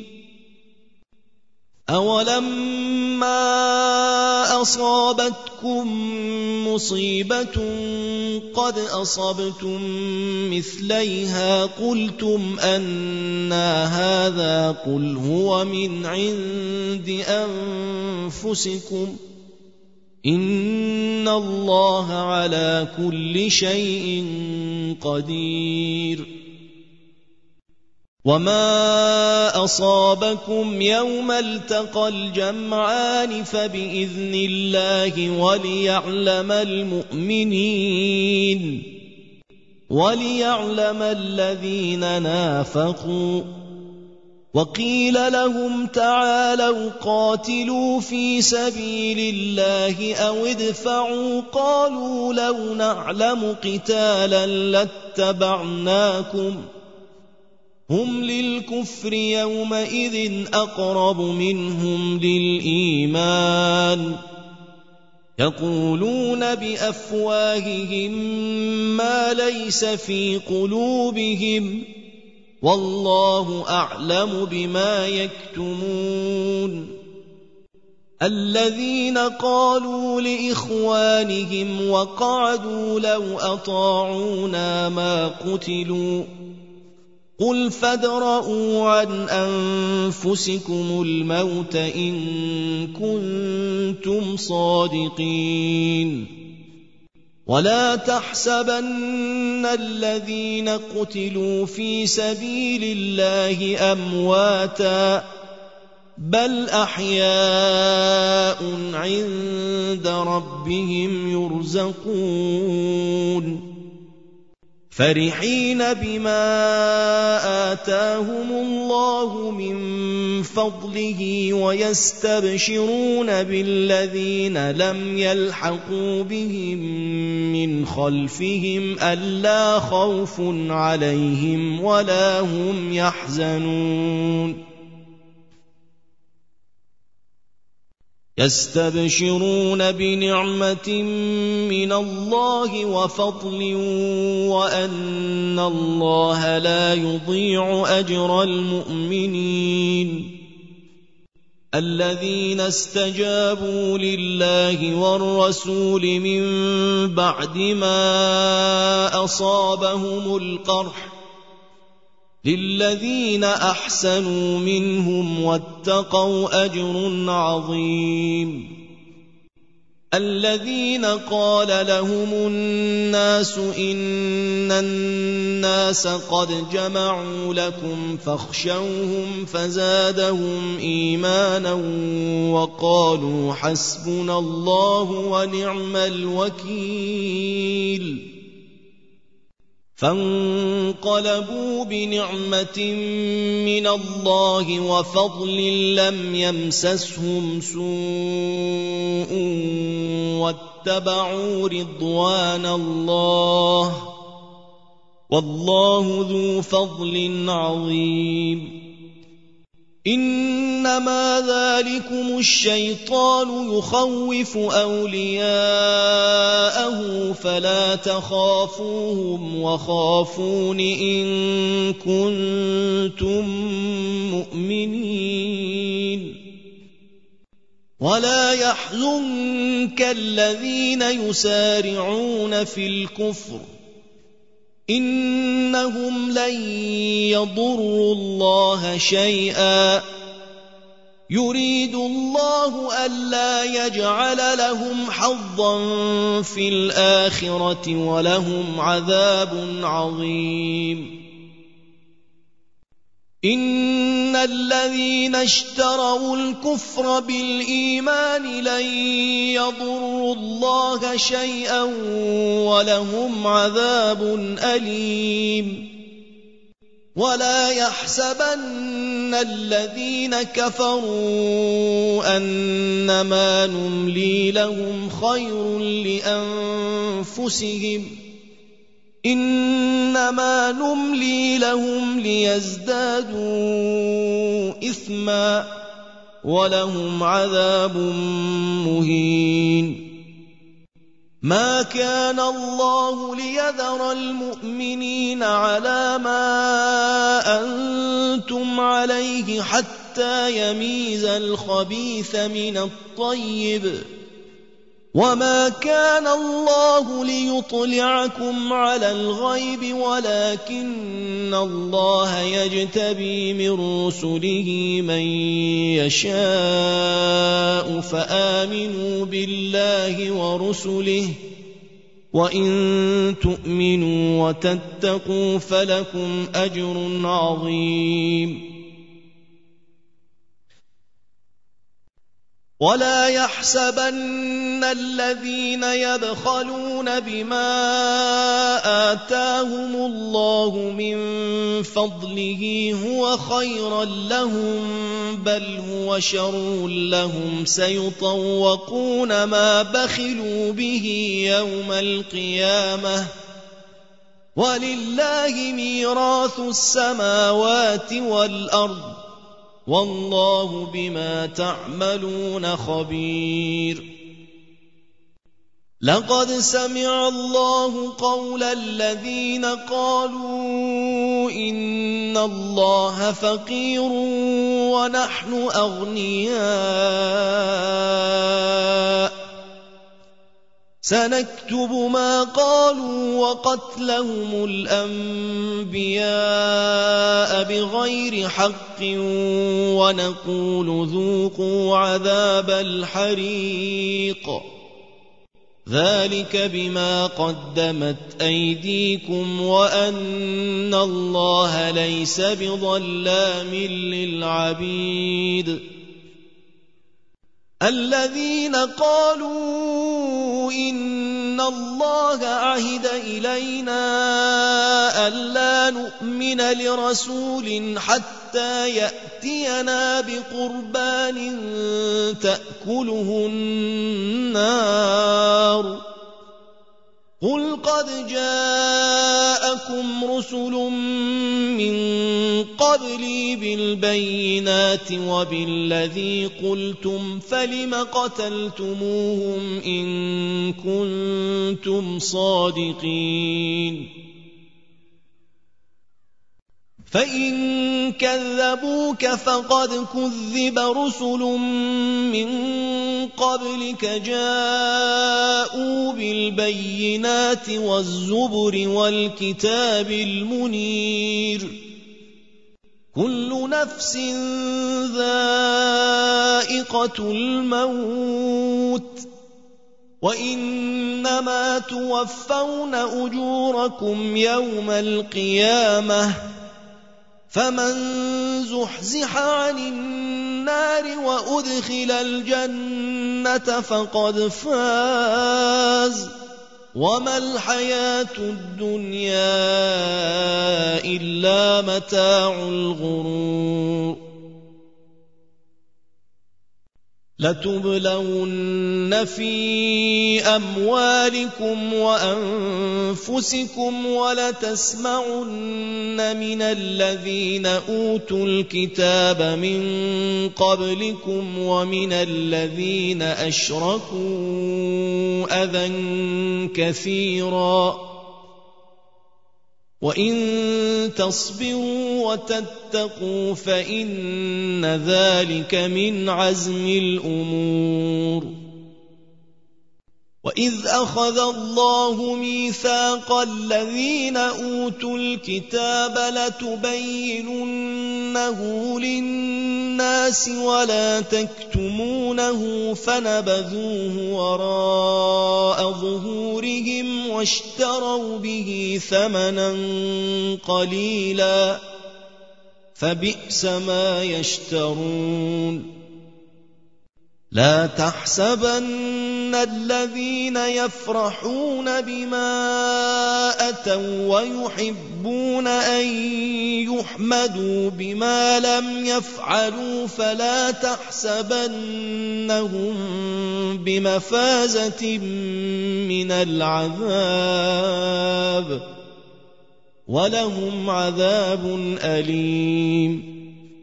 أَوَلَمَّا أَصَابَتْكُم مُّصِيبَةٌ قَدْ أَصَبْتُم مِّثْلَيْهَا قُلْتُمْ أَنَّىٰ هَٰذَا ۖ قُلْ هُوَ مِنْ عِندِ أَنفُسِكُمْ ۗ إِنَّ اللَّهَ عَلَىٰ كُلِّ شَيْءٍ قَدِيرٌ وَمَا أَصَابَكُمْ يَوْمَ الْتَقَى الْجَمْعَانِ فَبِإِذْنِ اللَّهِ وَلِيَعْلَمَ الَّذِينَ نَافَقُوا ۚ وَقِيلَ لَهُمْ تَعَالَوْا قَاتِلُوا فِي سَبِيلِ اللَّهِ أَوِ ادْفَعُوا ۖ قَالُوا لَوْ نَعْلَمُ قِتَالًا لَّاتَّبَعْنَاكُمْ ۗ هُمْ لِلْكُفْرِ يَوْمَئِذٍ أَقْرَبُ مِنْهُمْ لِلْإِيمَانِ يَقُولُونَ بِأَفْوَاهِهِم مَّا لَيْسَ فِي قُلُوبِهِمْ ۗ وَاللَّهُ أَعْلَمُ بِمَا يَكْتُمُونَ الَّذِينَ قَالُوا لِإِخْوَانِهِمْ وَقَعَدُوا لَوْ أَطَاعُونَا مَا قُتِلُوا ۗ قُلْ فَادْرَءُوا عَنْ أَنفُسِكُمُ الْمَوْتَ إِن كُنتُمْ صَادِقِينَ وَلَا تَحْسَبَنَّ الَّذِينَ قُتِلُوا فِي سَبِيلِ اللَّهِ أَمْوَاتًا ۚ بَلْ أَحْيَاءٌ عِندَ رَبِّهِمْ يُرْزَقُونَ فَرِحِينَ بِمَا آتَاهُمُ اللَّهُ مِن فَضْلِهِ وَيَسْتَبْشِرُونَ بِالَّذِينَ لَمْ يَلْحَقُوا بِهِم مِّنْ خَلْفِهِمْ أَلَّا خَوْفٌ عَلَيْهِمْ وَلَا هُمْ يَحْزَنُونَ يستبشرون بنعمة من الله وفضل وأن الله لا يضيع أجر المؤمنين الذين استجابوا لله والرسول من بعد ما أصابهم القرح للذين أحسنوا منهم واتقوا أجر عظيم الذين قال لهم الناس إن الناس قد جمعوا لكم فاخشوهم فزادهم إيمانا وقالوا حسبنا الله ونعم الوكيل فانقلبوا بنعمة من الله وفضل لم يمسسهم سوء واتبعوا رضوان الله والله ذو فضل عظيم إنما ذلكم الشيطان يخوف أولياءه فلا تخافوهم وخافون إن كنتم مؤمنين ولا يحزنك الذين يسارعون في الكفر إنهم لن يضروا الله شيئا يريد الله ألا يجعل لهم حظا في الآخرة ولهم عذاب عظيم إن الذين اشتروا الكفر بالإيمان لن يضروا الله شيئا ولهم عذاب أليم ولا يحسبن الذين كفروا أنما نملي لهم خير لأنفسهم إنما نملي لهم ليزدادوا إثما ولهم عذاب مهين ما كان الله ليذر المؤمنين على ما أنتم عليه حتى يميز الخبيث من الطيب وما كان الله ليطلعكم على الغيب ولكن الله يجتبي من رسله من يشاء فآمنوا بالله ورسله وإن تؤمنوا وتتقوا فلكم أجر عظيم ولا يحسبن الذين يبخلون بما آتاهم الله من فضله هو خيرا لهم بل هو شر لهم سيطوقون ما بخلوا به يوم القيامة ولله ميراث السماوات والأرض والله بما تعملون خبير لقد سمع الله قول الذين قالوا إن الله فقير ونحن أغنياء سنكتب ما قالوا وقتلهم الأنبياء بغير حق ونقول ذوقوا عذاب الحريق ذلك بما قدمت أيديكم وأن الله ليس بظلام للعبيد الذين قالوا إن الله عهد إلينا ألا نؤمن لرسول حتى يأتينا بقربان تأكله النار قل قد جاءكم رسل من قبل قبلي بالبينات وبالذي قلتم فلم قتلتموهم إن كنتم صادقين فإن كذبوك فقد كذب رسل من قبلك جاءوا بالبينات والزبر والكتاب المنير كل نفس ذائقة الموت وإنما توفون أجوركم يوم القيامة فمن زحزح عن النار وأدخل الجنة فقد فاز وما الحياة الدنيا إلا متاع الغرور لتبلون في أموالكم وأنفسكم ولتسمعن من الذين أوتوا الكتاب من قبلكم ومن الذين أشركوا أذى كثيرا وإن تصبروا وتتقوا فإن ذلك من عزم الأمور وإذ أخذ الله ميثاق الذين أوتوا الكتاب لتبيننه للناس ولا تكتمونه فنبذوه وراء ظهورهم واشتروا به ثمنا قليلا فبئس ما يشترون لا تحسبن الذين يفرحون بما أتوا ويحبون أن يحمدوا بما لم يفعلوا فلا تحسبنهم بمفازة من العذاب ولهم عذاب أليم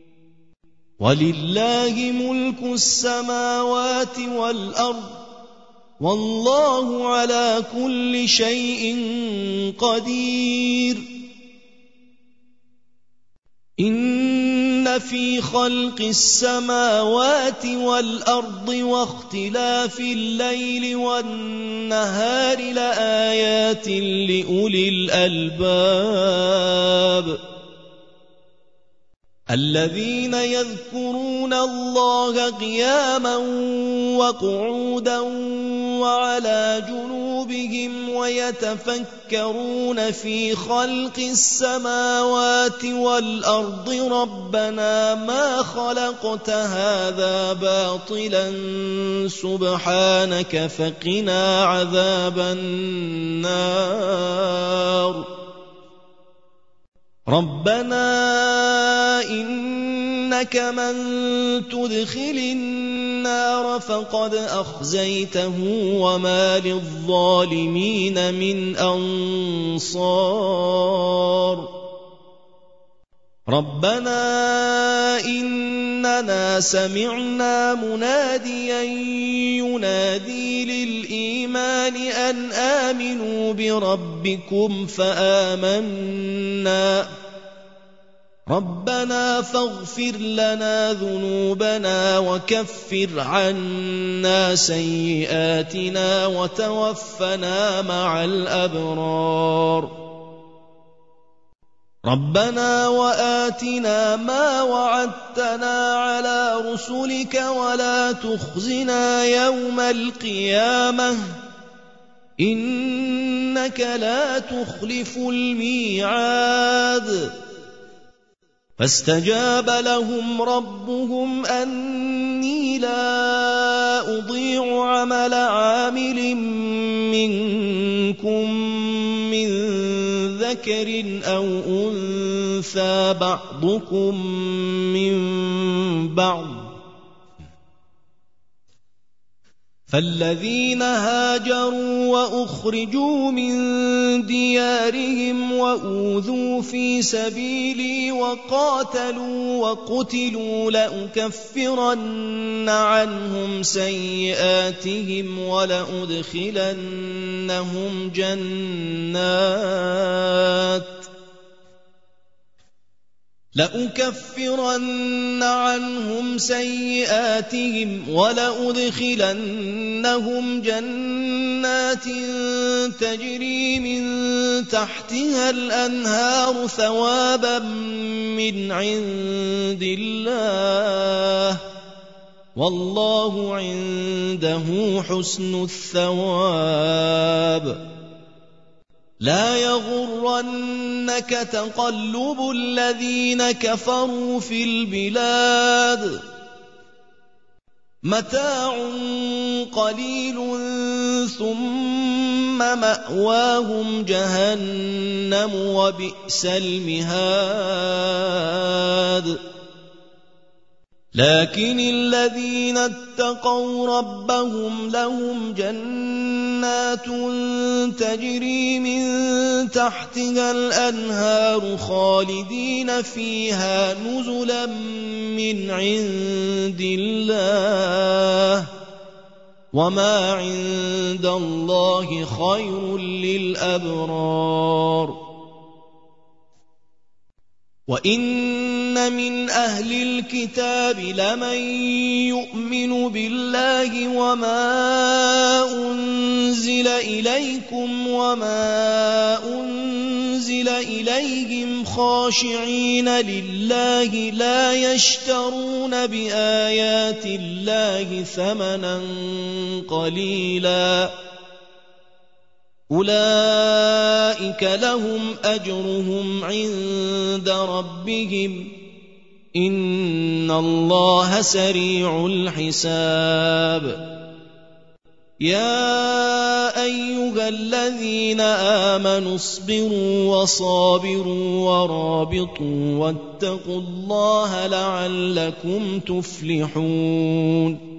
ولله ملك السماوات والأرض والله على كل شيء قدير إن في خلق السماوات والأرض واختلاف الليل والنهار لآيات لأولي الألباب الذين يذكرون الله قياما وقعودا وعلى جنوبهم ويتفكرون في خلق السماوات والأرض ربنا ما خلقت هذا باطلا سبحانك فقنا عذاب النار ربنا إنك من تدخل النار فقد أخزيته وما للظالمين من أنصار ربنا إننا سمعنا مناديا ينادي للإيمان أن آمنوا بربكم فآمنا ربنا فاغفر لنا ذنوبنا وكفر عنا سيئاتنا وتوفنا مع الأبرار ربنا وآتنا ما وعدتنا على رسلك ولا تخزنا يوم القيامة إنك لا تخلف الميعاد فاستجاب لهم ربهم أني لا أضيع عمل عامل منكم من ذكر أو أنثى بعضكم من بعض فالذين هاجروا وأخرجوا من ديارهم وأوذوا في سبيلي وقاتلوا وقتلوا لأكفرن عنهم سيئاتهم ولأدخلنهم جنات تجري من تحتها الأنهار ثوابا من عند الله والله عنده حسن الثواب. لا يغرنك تقلب الذين كفروا في البلاد متاع قليل ثم مأواهم جهنم وبئس المهاد. لكن الذين اتقوا ربهم لهم جنات تجري من تحتها الأنهار خالدين فيها نزلا من عند الله وما عند الله خير للأبرار. وَإِنَّ مِنْ أَهْلِ الْكِتَابِ لَمَنْ يُؤْمِنُ بِاللَّهِ وَمَا أُنْزِلَ إِلَيْكُمْ وَمَا أُنْزِلَ إِلَيْهِمْ خَاشِعِينَ لِلَّهِ لَا يَشْتَرُونَ بِآيَاتِ اللَّهِ ثَمَنًا قَلِيلًا أولئك لهم أجرهم عند ربهم إن الله سريع الحساب. يا أيها الذين آمنوا اصبروا وصابروا ورابطوا واتقوا الله لعلكم تفلحون.